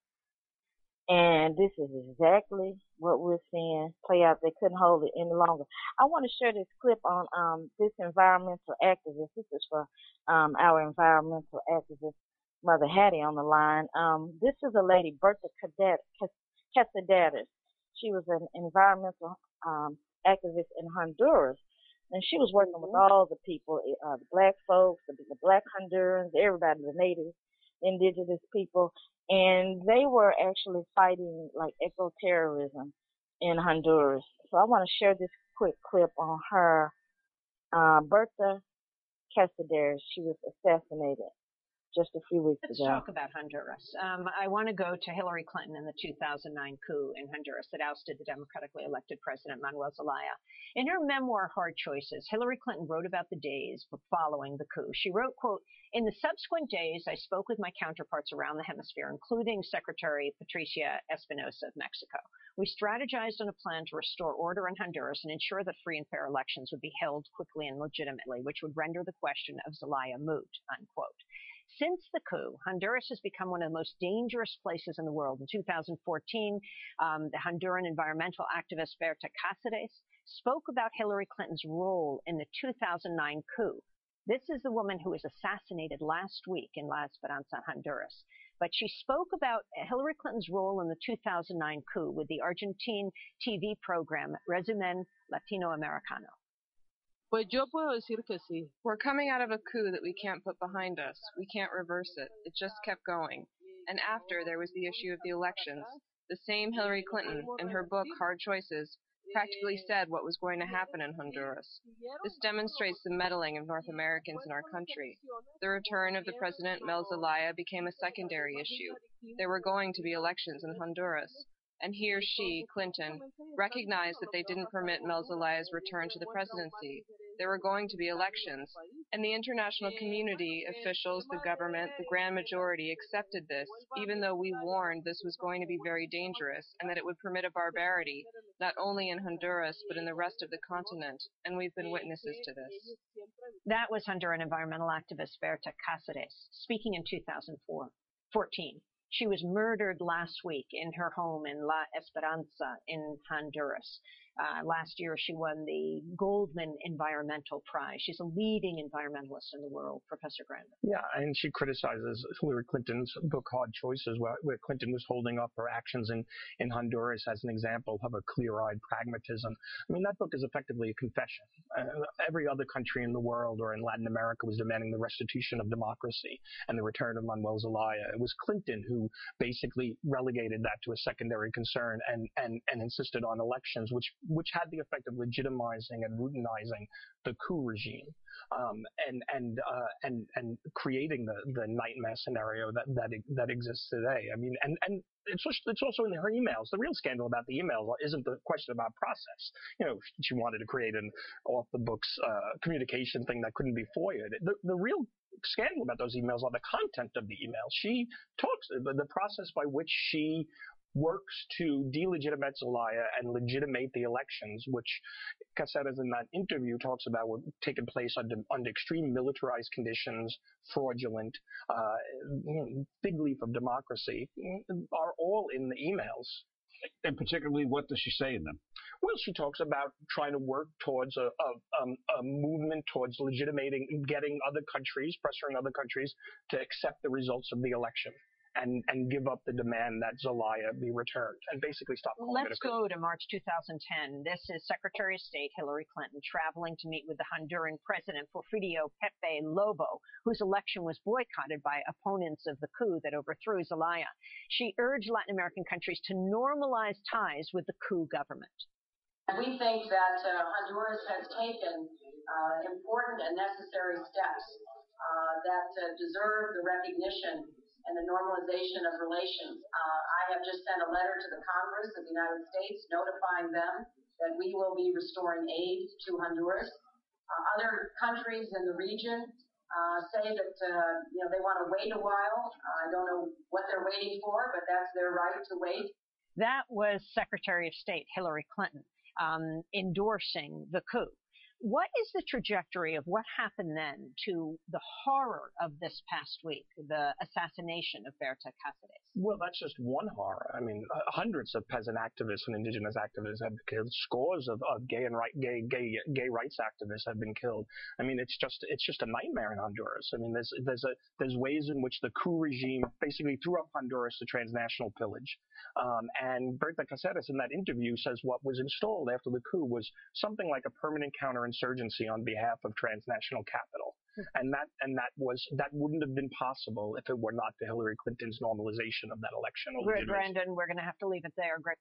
And this is exactly what we're seeing play out. They couldn't hold it any longer. I want to share this clip on this environmental activist. This is for our environmental activist, Mother Hattie, on the line. This is a lady, Bertha Casaderas. She was an environmental activist in Honduras. And she was working with all the people, the black folks, the black Hondurans, everybody, the natives, indigenous people. And they were actually fighting like eco-terrorism in Honduras. So I want to share this quick clip on her. Bertha Casaderas, she was assassinated just a few weeks ago. Let's talk about Honduras. I want to go to Hillary Clinton and the 2009 coup in Honduras that ousted the democratically elected President Manuel Zelaya. In her memoir, Hard Choices, Hillary Clinton wrote about the days following the coup. She wrote, quote, "In the subsequent days, I spoke with my counterparts around the hemisphere, including Secretary Patricia Espinosa of Mexico. We strategized on a plan to restore order in Honduras and ensure that free and fair elections would be held quickly and legitimately, which would render the question of Zelaya moot," unquote. Since the coup, Honduras has become one of the most dangerous places in the world. In 2014, the Honduran environmental activist Berta Cáceres spoke about Hillary Clinton's role in the 2009 coup. This is the woman who was assassinated last week in La Esperanza, Honduras. But she spoke about Hillary Clinton's role in the 2009 coup with the Argentine TV program Resumen Latinoamericano. Pues yo puedo decir que sí. We're coming out of a coup that we can't put behind us. We can't reverse it. It just kept going. And after, there was the issue of the elections. The same Hillary Clinton, in her book Hard Choices, practically said what was going to happen in Honduras. This demonstrates the meddling of North Americans in our country. The return of the President Mel Zelaya became a secondary issue. There were going to be elections in Honduras. And he or she, Clinton, recognized that they didn't permit Mel Zelaya's return to the presidency. There were going to be elections, and the international community, officials, the government, the grand majority accepted this, even though we warned this was going to be very dangerous and that it would permit a barbarity, not only in Honduras, but in the rest of the continent, and we've been witnesses to this. That was Honduran environmental activist Berta Cáceres, speaking in 2014. She was murdered last week in her home in La Esperanza in Honduras. Last year, she won the Goldman Environmental Prize. She's a leading environmentalist in the world, Professor Grandin. Yeah, and she criticizes Hillary Clinton's book Hard Choices, where Clinton was holding up her actions in Honduras as an example of a clear-eyed pragmatism. I mean, that book is effectively a confession. Every other country in the world or in Latin America was demanding the restitution of democracy and the return of Manuel Zelaya. It was Clinton who basically relegated that to a secondary concern and insisted on elections, which had the effect of legitimizing and routinizing the coup regime, and creating the nightmare scenario that exists today. I mean, and it's also in her emails. The real scandal about the emails isn't the question about process. You know, she wanted to create an off the books communication thing that couldn't be FOIA'd. The real scandal about those emails are the content of the emails. She talks the process by which she works to delegitimize Zelaya and legitimate the elections, which Cáceres in that interview talks about were taking place under extreme militarized conditions, fraudulent, fig leaf of democracy, are all in the emails. And particularly, what does she say in them? Well, she talks about trying to work towards a movement towards legitimating, getting other countries, pressuring other countries to accept the results of the election. And give up the demand that Zelaya be returned and basically stop. Let's go to March 2010. This is Secretary of State Hillary Clinton traveling to meet with the Honduran President Porfirio Pepe Lobo, whose election was boycotted by opponents of the coup that overthrew Zelaya. She urged Latin American countries to normalize ties with the coup government. We think that Honduras has taken important and necessary steps that deserve the recognition and the normalization of relations. I have just sent a letter to the Congress of the United States notifying them that we will be restoring aid to Honduras. Other countries in the region say that they want to wait a while. I don't know what they're waiting for, but that's their right to wait. That was Secretary of State Hillary Clinton endorsing the coup. What is the trajectory of what happened then to the horror of this past week, the assassination of Berta Cáceres? Well, that's just one horror. I mean, hundreds of peasant activists and indigenous activists have been killed. Scores of gay rights activists have been killed. I mean, it's just a nightmare in Honduras. I mean, there's ways in which the coup regime basically threw up Honduras to transnational pillage. And Berta Cáceres in that interview says what was installed after the coup was something like a permanent counterinsurgency on behalf of transnational capital. And that wouldn't have been possible if it were not for Hillary Clinton's normalization of that election. Brandon, we're going to have to leave it there. Great.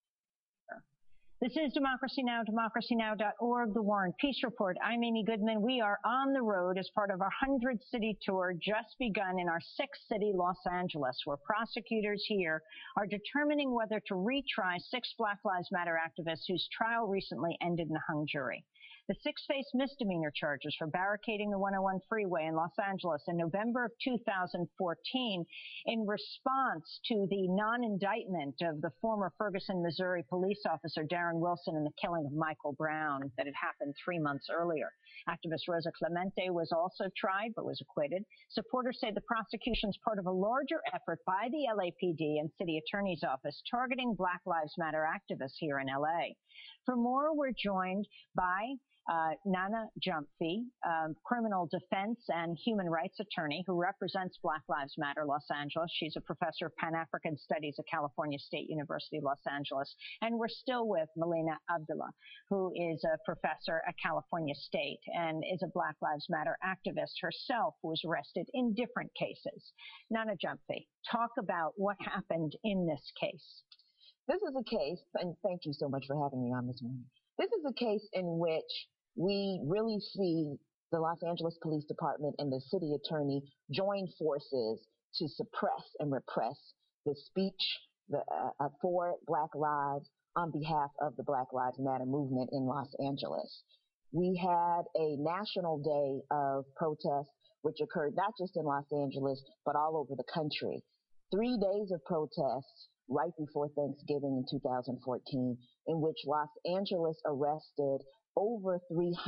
This is Democracy Now!, democracynow.org, The War and Peace Report. I'm Amy Goodman. We are on the road as part of our 100-city tour just begun in our 6th city, Los Angeles, where prosecutors here are determining whether to retry 6 Black Lives Matter activists whose trial recently ended in a hung jury. The 6 face misdemeanor charges for barricading the 101 freeway in Los Angeles in November of 2014 in response to the non-indictment of the former Ferguson, Missouri police officer Darren Wilson in the killing of Michael Brown that had happened 3 months earlier. Activist Rosa Clemente was also tried but was acquitted. Supporters say the prosecution is part of a larger effort by the LAPD and City Attorney's Office targeting Black Lives Matter activists here in LA. For more, we're joined by Nana Gyamfi, criminal defense and human rights attorney who represents Black Lives Matter Los Angeles. She's a professor of Pan-African Studies at California State University, Los Angeles. And we're still with Melina Abdullah, who is a professor at California State and is a Black Lives Matter activist herself who was arrested in different cases. Nana Gyamfi, talk about what happened in this case. This is a case, and thank you so much for having me on this morning. This is a case in which we really see the Los Angeles Police Department and the city attorney join forces to suppress and repress the speech for Black lives on behalf of the Black Lives Matter movement in Los Angeles. We had a national day of protest, which occurred not just in Los Angeles, but all over the country. 3 days of protests right before Thanksgiving in 2014, in which Los Angeles arrested over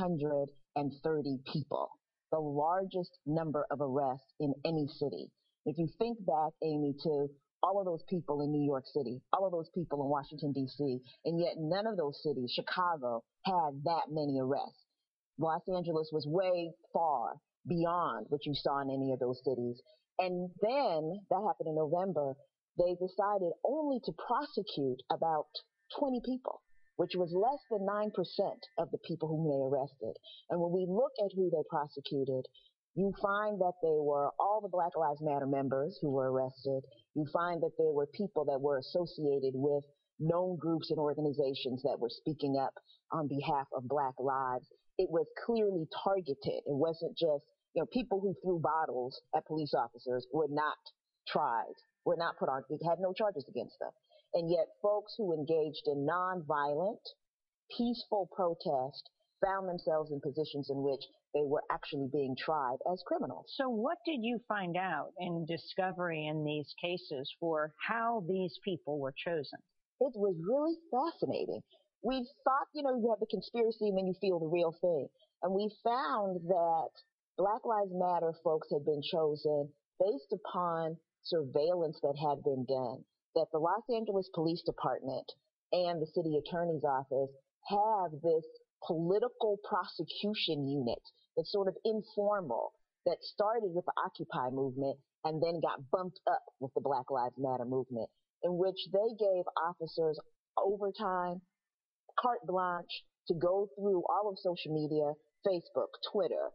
330 people, the largest number of arrests in any city. If you think back, Amy, to all of those people in New York City, all of those people in Washington, D.C., and yet none of those cities, Chicago, had that many arrests. Los Angeles was way far beyond what you saw in any of those cities. And then, that happened in November, they decided only to prosecute about 20 people, which was less than 9% of the people whom they arrested. And when we look at who they prosecuted, you find that they were all the Black Lives Matter members who were arrested. You find that they were people that were associated with known groups and organizations that were speaking up on behalf of Black lives. It was clearly targeted. It wasn't just, people who threw bottles at police officers were not tried, were not put on, it had no charges against them. And yet folks who engaged in nonviolent, peaceful protest found themselves in positions in which they were actually being tried as criminals. So what did you find out in discovery in these cases for how these people were chosen? It was really fascinating. We thought, you have the conspiracy and then you feel the real thing. And we found that Black Lives Matter folks had been chosen based upon surveillance that had been done, that the Los Angeles Police Department and the city attorney's office have this political prosecution unit that's sort of informal, that started with the Occupy movement and then got bumped up with the Black Lives Matter movement, in which they gave officers overtime, carte blanche to go through all of social media, Facebook, Twitter,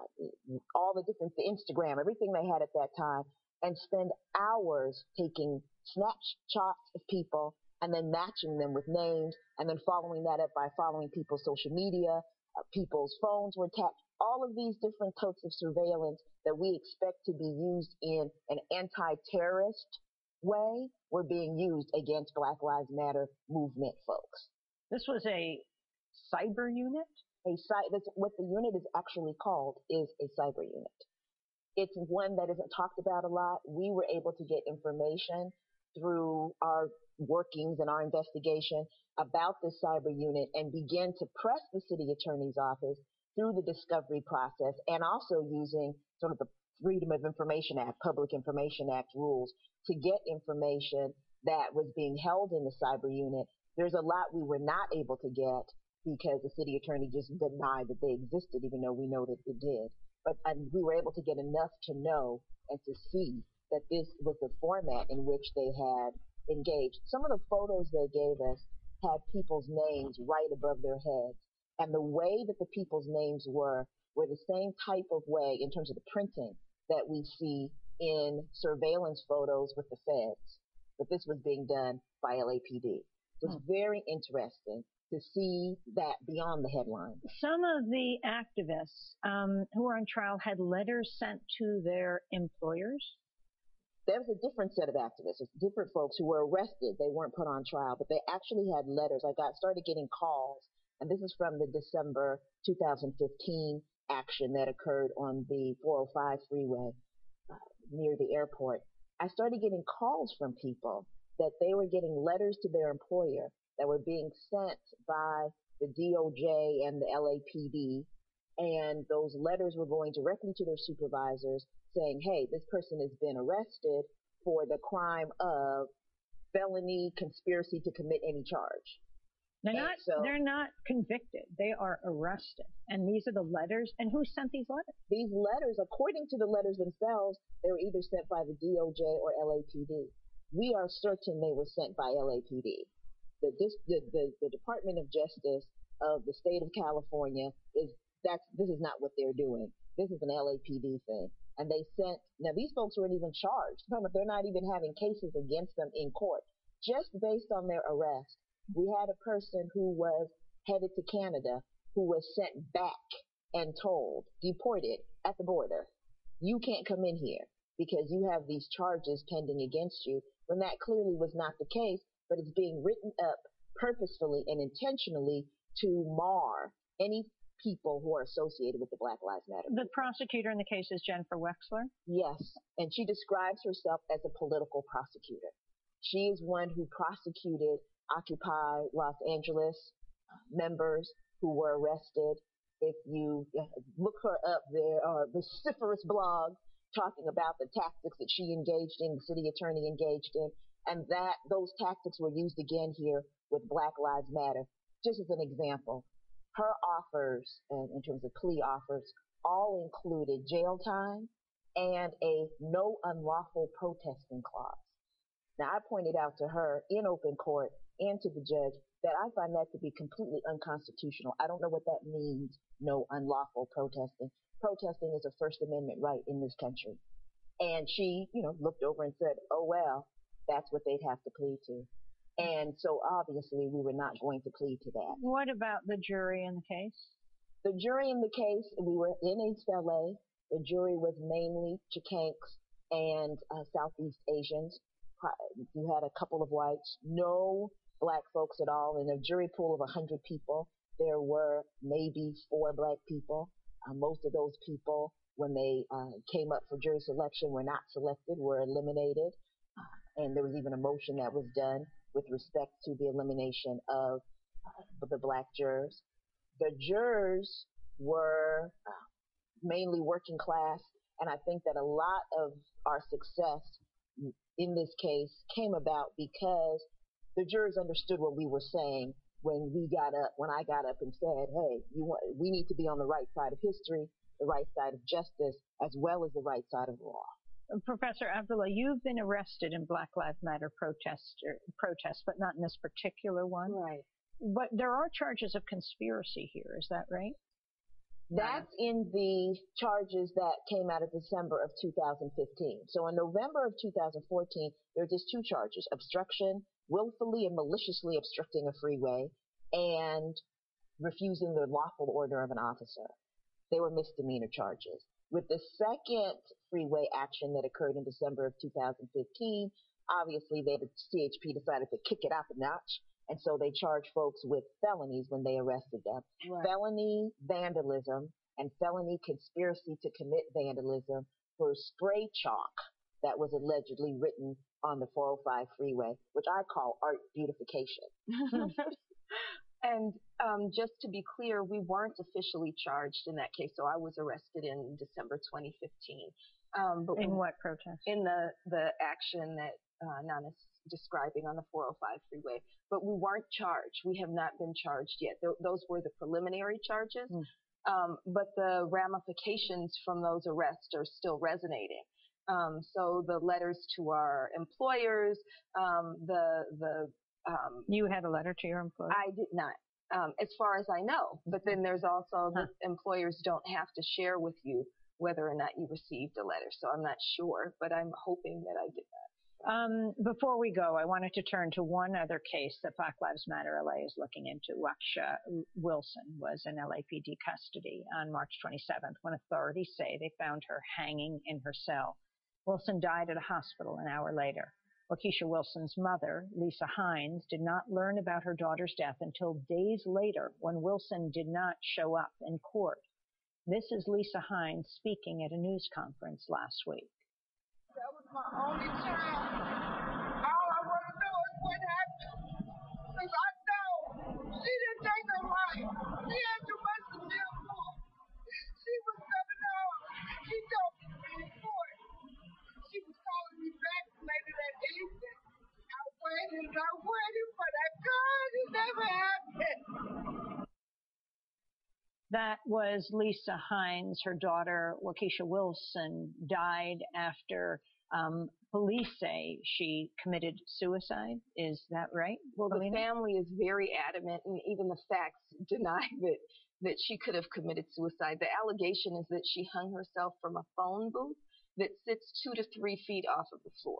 all the different, the Instagram, everything they had at that time, and spend hours taking snapshots of people and then matching them with names and then following that up by following people's social media, people's phones were tapped. All of these different types of surveillance that we expect to be used in an anti-terrorist way were being used against Black Lives Matter movement folks. This was a cyber unit? That's what the unit is actually called, is a cyber unit. It's one that isn't talked about a lot. We were able to get information through our workings and our investigation about this cyber unit and begin to press the city attorney's office through the discovery process and also using sort of the Freedom of Information Act, Public Information Act rules to get information that was being held in the cyber unit. There's a lot we were not able to get because the city attorney just denied that they existed, even though we know that it did. But we were able to get enough to know and to see that this was the format in which they had engaged. Some of the photos they gave us had people's names right above their heads. And the way that the people's names were the same type of way in terms of the printing that we see in surveillance photos with the feds. But this was being done by LAPD. So it's very interesting to see that beyond the headline. Some of the activists who were on trial had letters sent to their employers. There was a different set of activists, different folks who were arrested. They weren't put on trial, but they actually had letters. I started getting calls, and this is from the December 2015 action that occurred on the 405 freeway near the airport. I started getting calls from people that they were getting letters to their employer that were being sent by the DOJ and the LAPD, and those letters were going directly to their supervisors saying, hey, this person has been arrested for the crime of felony conspiracy to commit any charge. They're not convicted. They are arrested. And these are the letters. And who sent these letters? These letters, according to the letters themselves, they were either sent by the DOJ or LAPD. We are certain they were sent by LAPD. The Department of Justice of the state of California this is not what they're doing. This is an LAPD thing. And they sent, now these folks weren't even charged. They're not even having cases against them in court. just based on their arrest, we had a person who was headed to Canada who was sent back and told, deported at the border, you can't come in here because you have these charges pending against you, when that clearly was not the case, but it's being written up purposefully and intentionally to mar any people who are associated with the Black Lives Matter. The prosecutor in the case is Jennifer Wexler? Yes, and she describes herself as a political prosecutor. She is one who prosecuted Occupy Los Angeles members who were arrested. If you look her up, there are vociferous blogs talking about the tactics that she engaged in, the city attorney engaged in, and that those tactics were used again here with Black Lives Matter. Just as an example, her offers, in terms of plea offers, all included jail time and a no unlawful protesting clause. Now, I pointed out to her in open court and to the judge that I find that to be completely unconstitutional. I don't know what that means, no unlawful protesting. Protesting is a First Amendment right in this country. And she, looked over and said, oh, well, that's what they'd have to plead to. And so obviously we were not going to plead to that. What about the jury in the case? The jury in the case, we were in East LA. The jury was mainly Chicanx and Southeast Asians. You had a couple of whites, no Black folks at all. In a jury pool of 100 people, there were maybe 4 Black people. Most of those people, when they came up for jury selection, were not selected, were eliminated. And there was even a motion that was done with respect to the elimination of the Black jurors. The jurors were mainly working class, and I think that a lot of our success in this case came about because the jurors understood what we were saying when I got up and said, hey, we need to be on the right side of history, the right side of justice, as well as the right side of the law. Professor Abdullah, you've been arrested in Black Lives Matter protests, but not in this particular one. Right. But there are charges of conspiracy here, is that right? That's in the charges that came out of December of 2015. So in November of 2014, there are just 2 charges: obstruction, willfully and maliciously obstructing a freeway, and refusing the lawful order of an officer. They were misdemeanor charges. With the second freeway action that occurred in December of 2015, obviously the CHP decided to kick it up a notch. And so they charged folks with felonies when they arrested them. Right. Felony vandalism and felony conspiracy to commit vandalism for spray chalk that was allegedly written on the 405 freeway, which I call art beautification. And just to be clear, we weren't officially charged in that case. So I was arrested in December 2015. But in what protest? In the action that Nana's describing on the 405 freeway. But we weren't charged. We have not been charged yet. Those were the preliminary charges. But the ramifications from those arrests are still resonating. So the letters to our employers, you had a letter to your employer? I did not, as far as I know. But then there's also the employers don't have to share with you whether or not you received a letter. So I'm not sure, but I'm hoping that I did that. Before we go, I wanted to turn to one other case that Black Lives Matter LA is looking into. Waksha Wilson was in LAPD custody on March 27th when authorities say they found her hanging in her cell. Wilson died at a hospital an hour later. Waukesha Wilson's mother, Lisa Hines, did not learn about her daughter's death until days later when Wilson did not show up in court. This is Lisa Hines speaking at a news conference last week. That was my only child. All I want to know is what happened. Because I know she didn't take her life. She had too much to live for. She was coming home. She told me to report. She was calling me back later that evening. I waited for that call. It never happened. That was Lisa Hines. Her daughter, Waukesha Wilson, died after police say she committed suicide. Is that right? Well, the family is very adamant, and even the facts deny that she could have committed suicide. The allegation is that she hung herself from a phone booth that sits 2 to 3 feet off of the floor.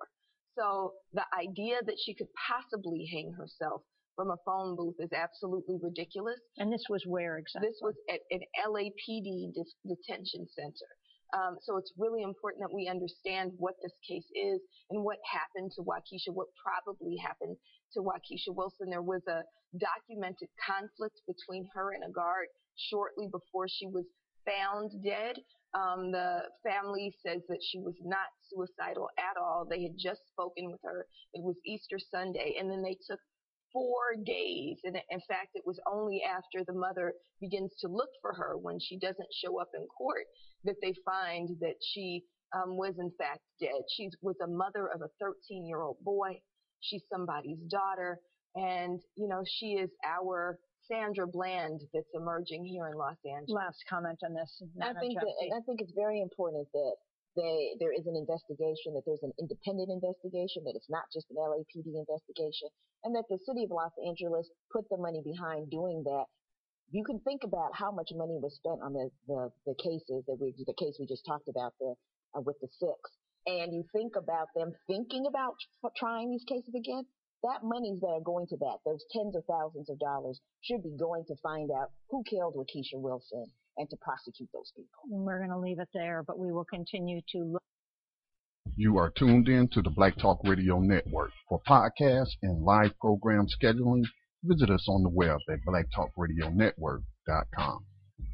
So the idea that she could possibly hang herself from a phone booth is absolutely ridiculous. And this was where exactly? This was at an LAPD detention center. So it's really important that we understand what this case is and what happened to Waukesha, what probably happened to Waukesha Wilson. There was a documented conflict between her and a guard shortly before she was found dead. The family says that she was not suicidal at all. They had just spoken with her. It was Easter Sunday, and then they took 4 days. And in fact, it was only after the mother begins to look for her when she doesn't show up in court that they find that she was in fact dead. She was a mother of a 13-year-old boy. She's somebody's daughter. And, you know, she is our Sandra Bland that's emerging here in Los Angeles. Last comment on this. I think it's very important that there is an investigation, that there's an independent investigation, that it's not just an LAPD investigation, and that the city of Los Angeles put the money behind doing that. You can think about how much money was spent on the cases the case we just talked about with the 6, and you think about them thinking about trying these cases again. That monies that are going to that, those tens of thousands of dollars, should be going to find out who killed Waukesha Wilson and to prosecute those people. We're going to leave it there, but we will continue to look. You are tuned in to the Black Talk Radio Network. For podcasts and live program scheduling, visit us on the web at blacktalkradionetwork.com.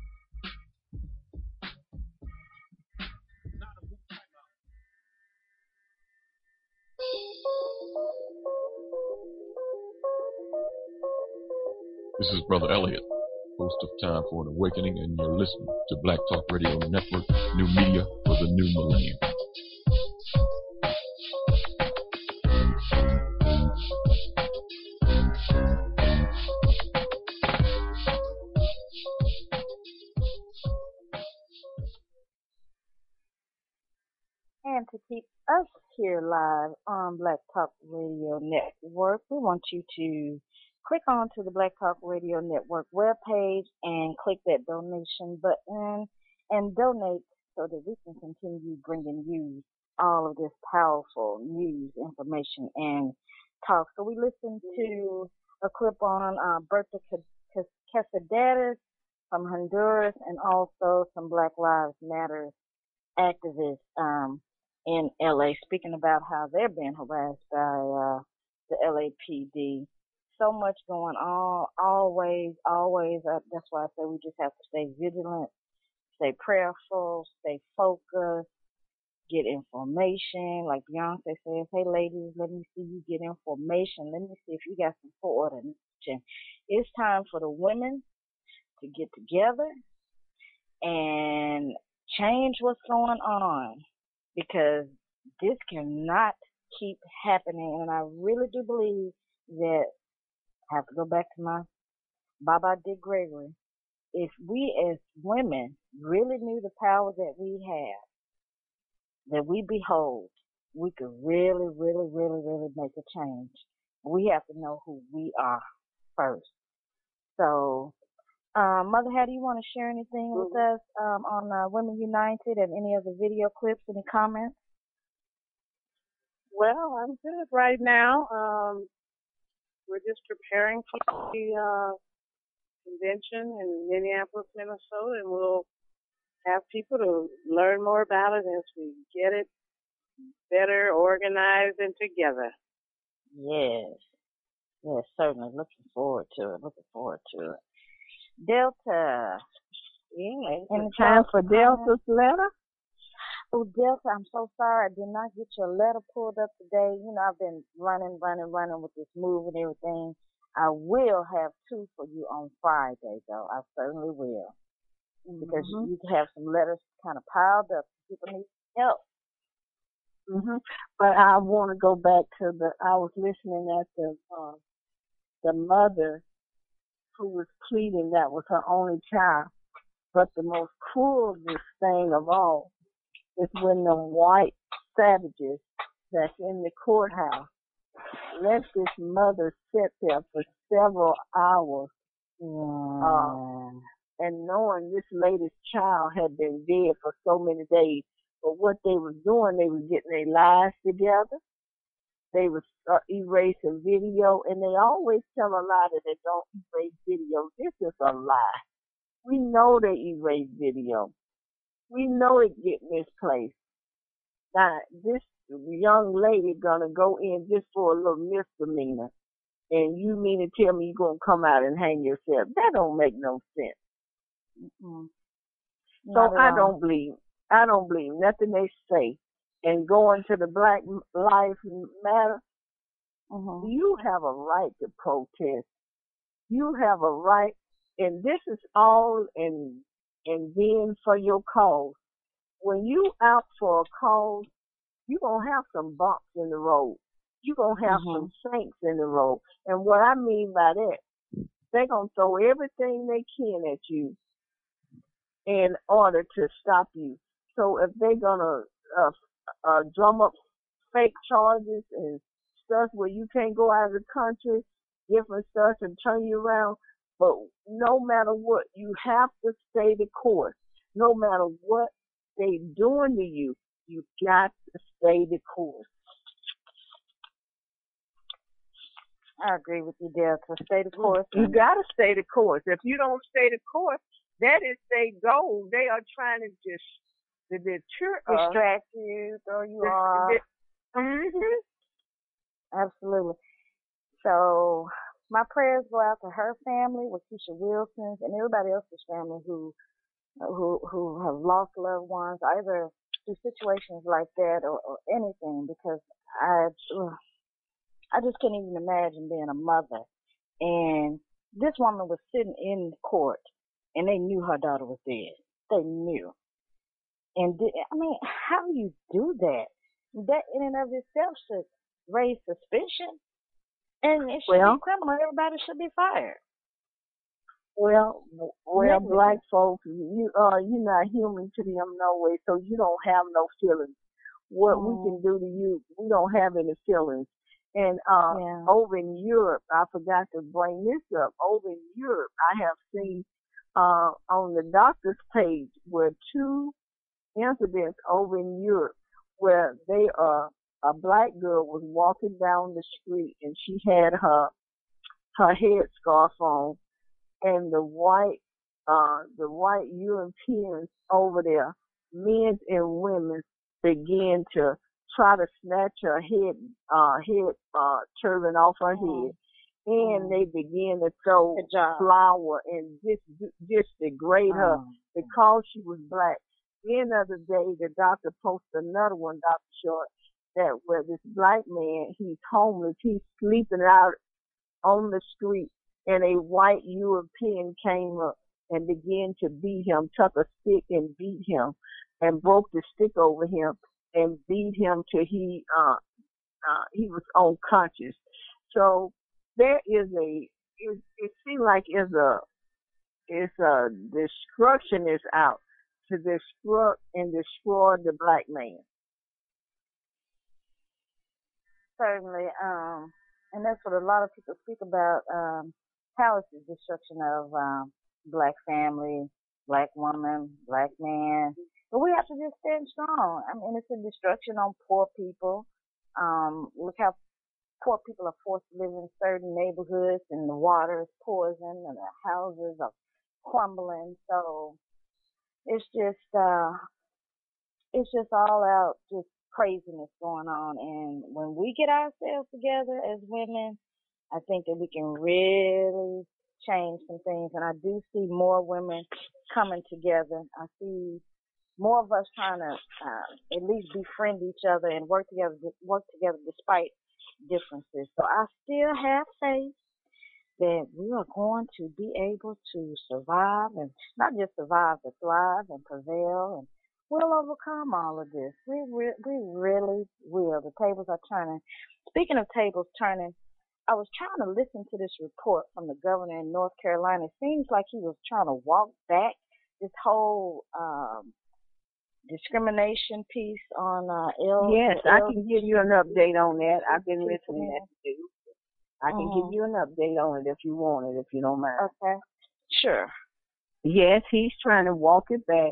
This is Brother Elliot, host of Time for an Awakening, and you're listening to Black Talk Radio Network, new media for the new millennium. And to keep us here live on Black Talk Radio Network, we want you to click on to the Black Talk Radio Network webpage and click that donation button and donate so that we can continue bringing you all of this powerful news, information, and talk. So we listened to a clip on Berta Cáceres from Honduras and also some Black Lives Matter activists in LA speaking about how they're being harassed by the LAPD. So much going on, always. That's why I say we just have to stay vigilant, stay prayerful, stay focused, get information. Like Beyonce says, hey ladies, let me see you get information. Let me see if you got some coordination. It's time for the women to get together and change what's going on, because this cannot keep happening. And I really do believe that I have to go back to my Baba Dick Gregory. If we as women really knew the power that we have, that we behold, we could really, really, really, really make a change. We have to know who we are first. So, Mother, how do you want to share anything with us on Women United and any of the video clips, any comments? Well, I'm good right now. We're just preparing for the convention in Minneapolis, Minnesota, and we'll have people to learn more about it as we get it better organized and together. Yes, certainly. Looking forward to it. Delta. Yeah, any time for Delta's letter? Oh, Delta, I'm so sorry. I did not get your letter pulled up today. You know, I've been running with this move and everything. I will have 2 for you on Friday, though. I certainly will. Because you have some letters kind of piled up. People need help. But I want to go back to I was listening at the mother who was pleading that was her only child. But the most cruelest thing of all is when the white savages that's in the courthouse let this mother sit there for several hours, and knowing this lady's child had been dead for so many days. But what they were doing, they were getting their lives together. they was erasing video, and they always tell a lie that they don't erase video. This is a lie. We know they erase video. We know it get misplaced. Now, this young lady gonna go in just for a little misdemeanor, and you mean to tell me you're gonna come out and hang yourself? That don't make no sense. Mm-hmm. So I don't believe nothing they say. And going to the Black Lives Matter, you have a right to protest. You have a right, and this is all in being for your cause. When you out for a cause, you're going to have some bumps in the road. You're going to have some sinks in the road. And what I mean by that, they're going to throw everything they can at you in order to stop you. So if they're going to drum up fake charges and stuff where you can't go out of the country, different stuff, and turn you around, but no matter what, you have to stay the course. No matter what they doing to you, you got to stay the course. I agree with you there. To stay the course. You got to stay the course. If you don't stay the course, that is their goal. They are trying to just distract you, throw you off. Absolutely. So my prayers go out to her family, Waukesha Wilson's, and everybody else's family who have lost loved ones, either through situations like that or anything, because I just can't even imagine being a mother. And this woman was sitting in court, and they knew her daughter was dead. They knew. And how do you do that? That in and of itself should raise suspicion. And it should be criminal. Everybody should be fired. Well, black folks, you're not human to them no way, so you don't have no feelings. What we can do to you, we don't have any feelings. And over in Europe, I forgot to bring this up. Over in Europe, I have seen on the doctor's page where 2 incidents over in Europe where a black girl was walking down the street and she had her headscarf on, and the white Europeans over there, men and women, began to try to snatch her head turban off her head, and they began to throw flour and just degrade her because she was black. The end of the day, the doctor posted another one, Dr. Short, that where this black man, he's homeless, he's sleeping out on the street, and a white European came up and began to beat him, took a stick and beat him, and broke the stick over him and beat him till he was unconscious. So there is it seems like it's a destruction is out to destruct and destroy the black man. Certainly, and that's what a lot of people speak about, how it's the destruction of black family, black woman, black man. But we have to just stand strong. I mean, it's a destruction on poor people. Look how poor people are forced to live in certain neighborhoods, and the water is poison, and the houses are crumbling. So it's just all out just craziness going on. And when we get ourselves together as women, I think that we can really change some things. And I do see more women coming together. I see more of us trying to at least befriend each other and work together despite differences. So I still have faith that we are going to be able to survive, and not just survive, but thrive and prevail, and we'll overcome all of this. We really will. The tables are turning. Speaking of tables turning, I was trying to listen to this report from the governor in North Carolina. It seems like he was trying to walk back this whole discrimination piece on Yes, I can give you an update on that. I've been listening to that too. I can give you an update on it if you want it, if you don't mind. Okay. Sure. Yes, he's trying to walk it back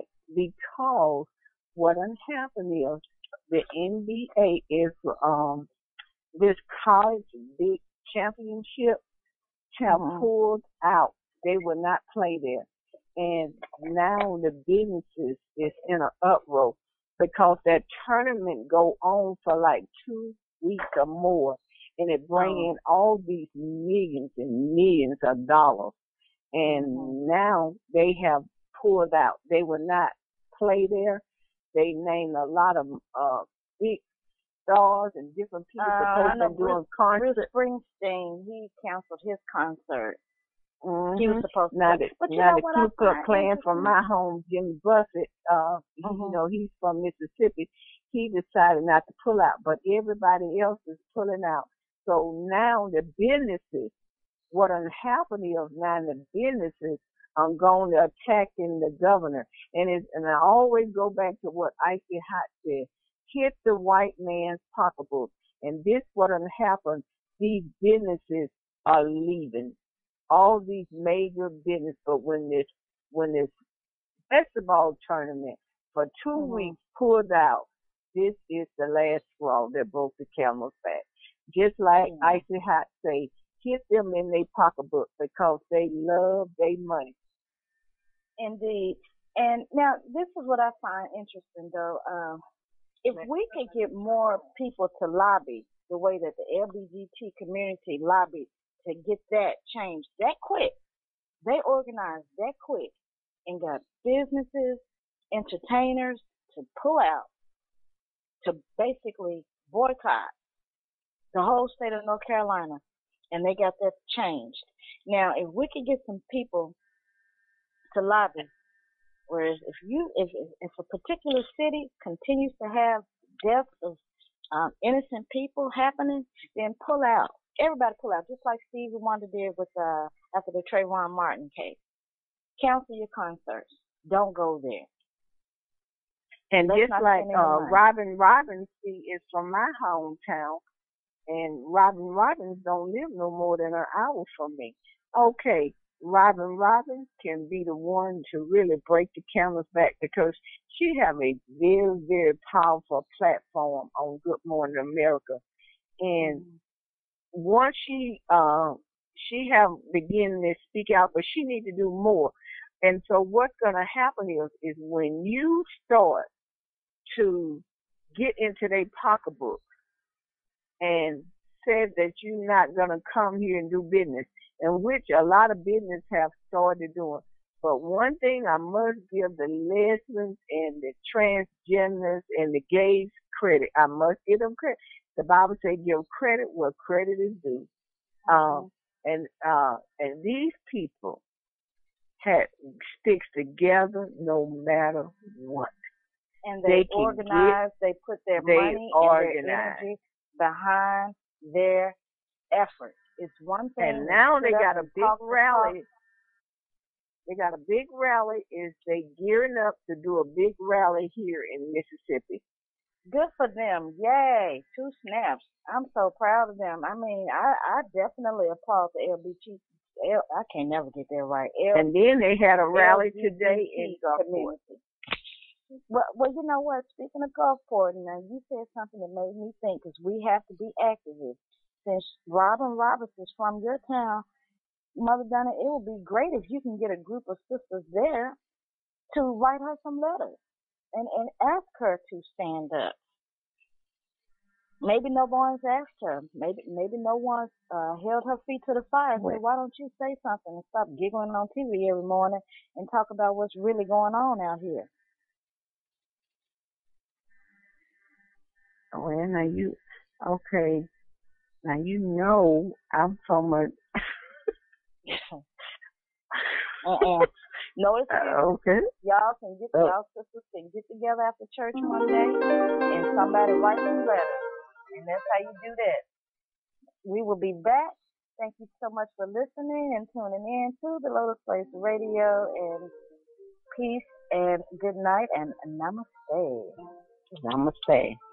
because what happened is the NBA is this college big championship have pulled out. They will not play there. And now the businesses is in an uproar because that tournament go on for like 2 weeks or more, and it bring in all these millions and millions of dollars. And now they have pulled out. They will not play there. They named a lot of big stars and different people supposed to be doing concerts. Bruce Springsteen, he canceled his concert. Mm-hmm. He was supposed to. Now the Ku Klux Klan from my home, Jimmy Buffett, you know, he's from Mississippi. He decided not to pull out, but everybody else is pulling out. So now the businesses, what happened is now the businesses are going to attacking the governor. And I always go back to what Icy Hot said. Hit the white man's pocketbook. And this what happened. These businesses are leaving. All these major business, but when this basketball tournament for 2 weeks pulled out, this is the last straw that broke the camel's back. Just like Icy Hot say, hit them in their pocketbook because they love their money. Indeed. And now this is what I find interesting though. If we could get more people to lobby the way that the LGBT community lobbied to get that changed that quick, they organized that quick and got businesses, entertainers to pull out, to basically boycott the whole state of North Carolina, and they got that changed. Now, if we could get some people to lobby, whereas if a particular city continues to have deaths of innocent people happening, then pull out. Everybody pull out, just like Stevie Wonder did with after the Trayvon Martin case. Cancel your concerts. Don't go there. And just like Robin Robinson is from my hometown, and Robin Robbins don't live no more than an hour from me. Okay, Robin Robbins can be the one to really break the camel's back because she have a very, very powerful platform on Good Morning America. And once she have begun to speak out, but she need to do more. And so what's going to happen is when you start to get into their pocketbook and said that you're not going to come here and do business, in which a lot of business have started doing. But one thing I must give the lesbians and the transgenders and the gays credit. I must give them credit. The Bible says give credit where credit is due. And these people sticks together no matter what. And they organize, they put their money and their energy behind their efforts. It's one thing. And now they got a big rally. They got a big rally. They gearing up to do a big rally here in Mississippi. Good for them. Yay. 2 snaps. I'm so proud of them. I mean, I definitely applaud the LGBT. I can't never get that right. And then they had a rally today in Gulfport. Well, you know what? Speaking of Gulfport, now you said something that made me think, because we have to be activists. Since Robin Roberts is from your town, Mother Donna, it would be great if you can get a group of sisters there to write her some letters and ask her to stand up. Maybe no one's asked her. Maybe no one's held her feet to the fire. So why don't you say something and stop giggling on TV every morning and talk about what's really going on out here? Well, now now you know I'm from a... No, it's okay. Y'all sisters can get together after church one day and somebody write some letters. And that's how you do that. We will be back. Thank you so much for listening and tuning in to the Lotus Place Radio. And peace and good night and namaste. Namaste.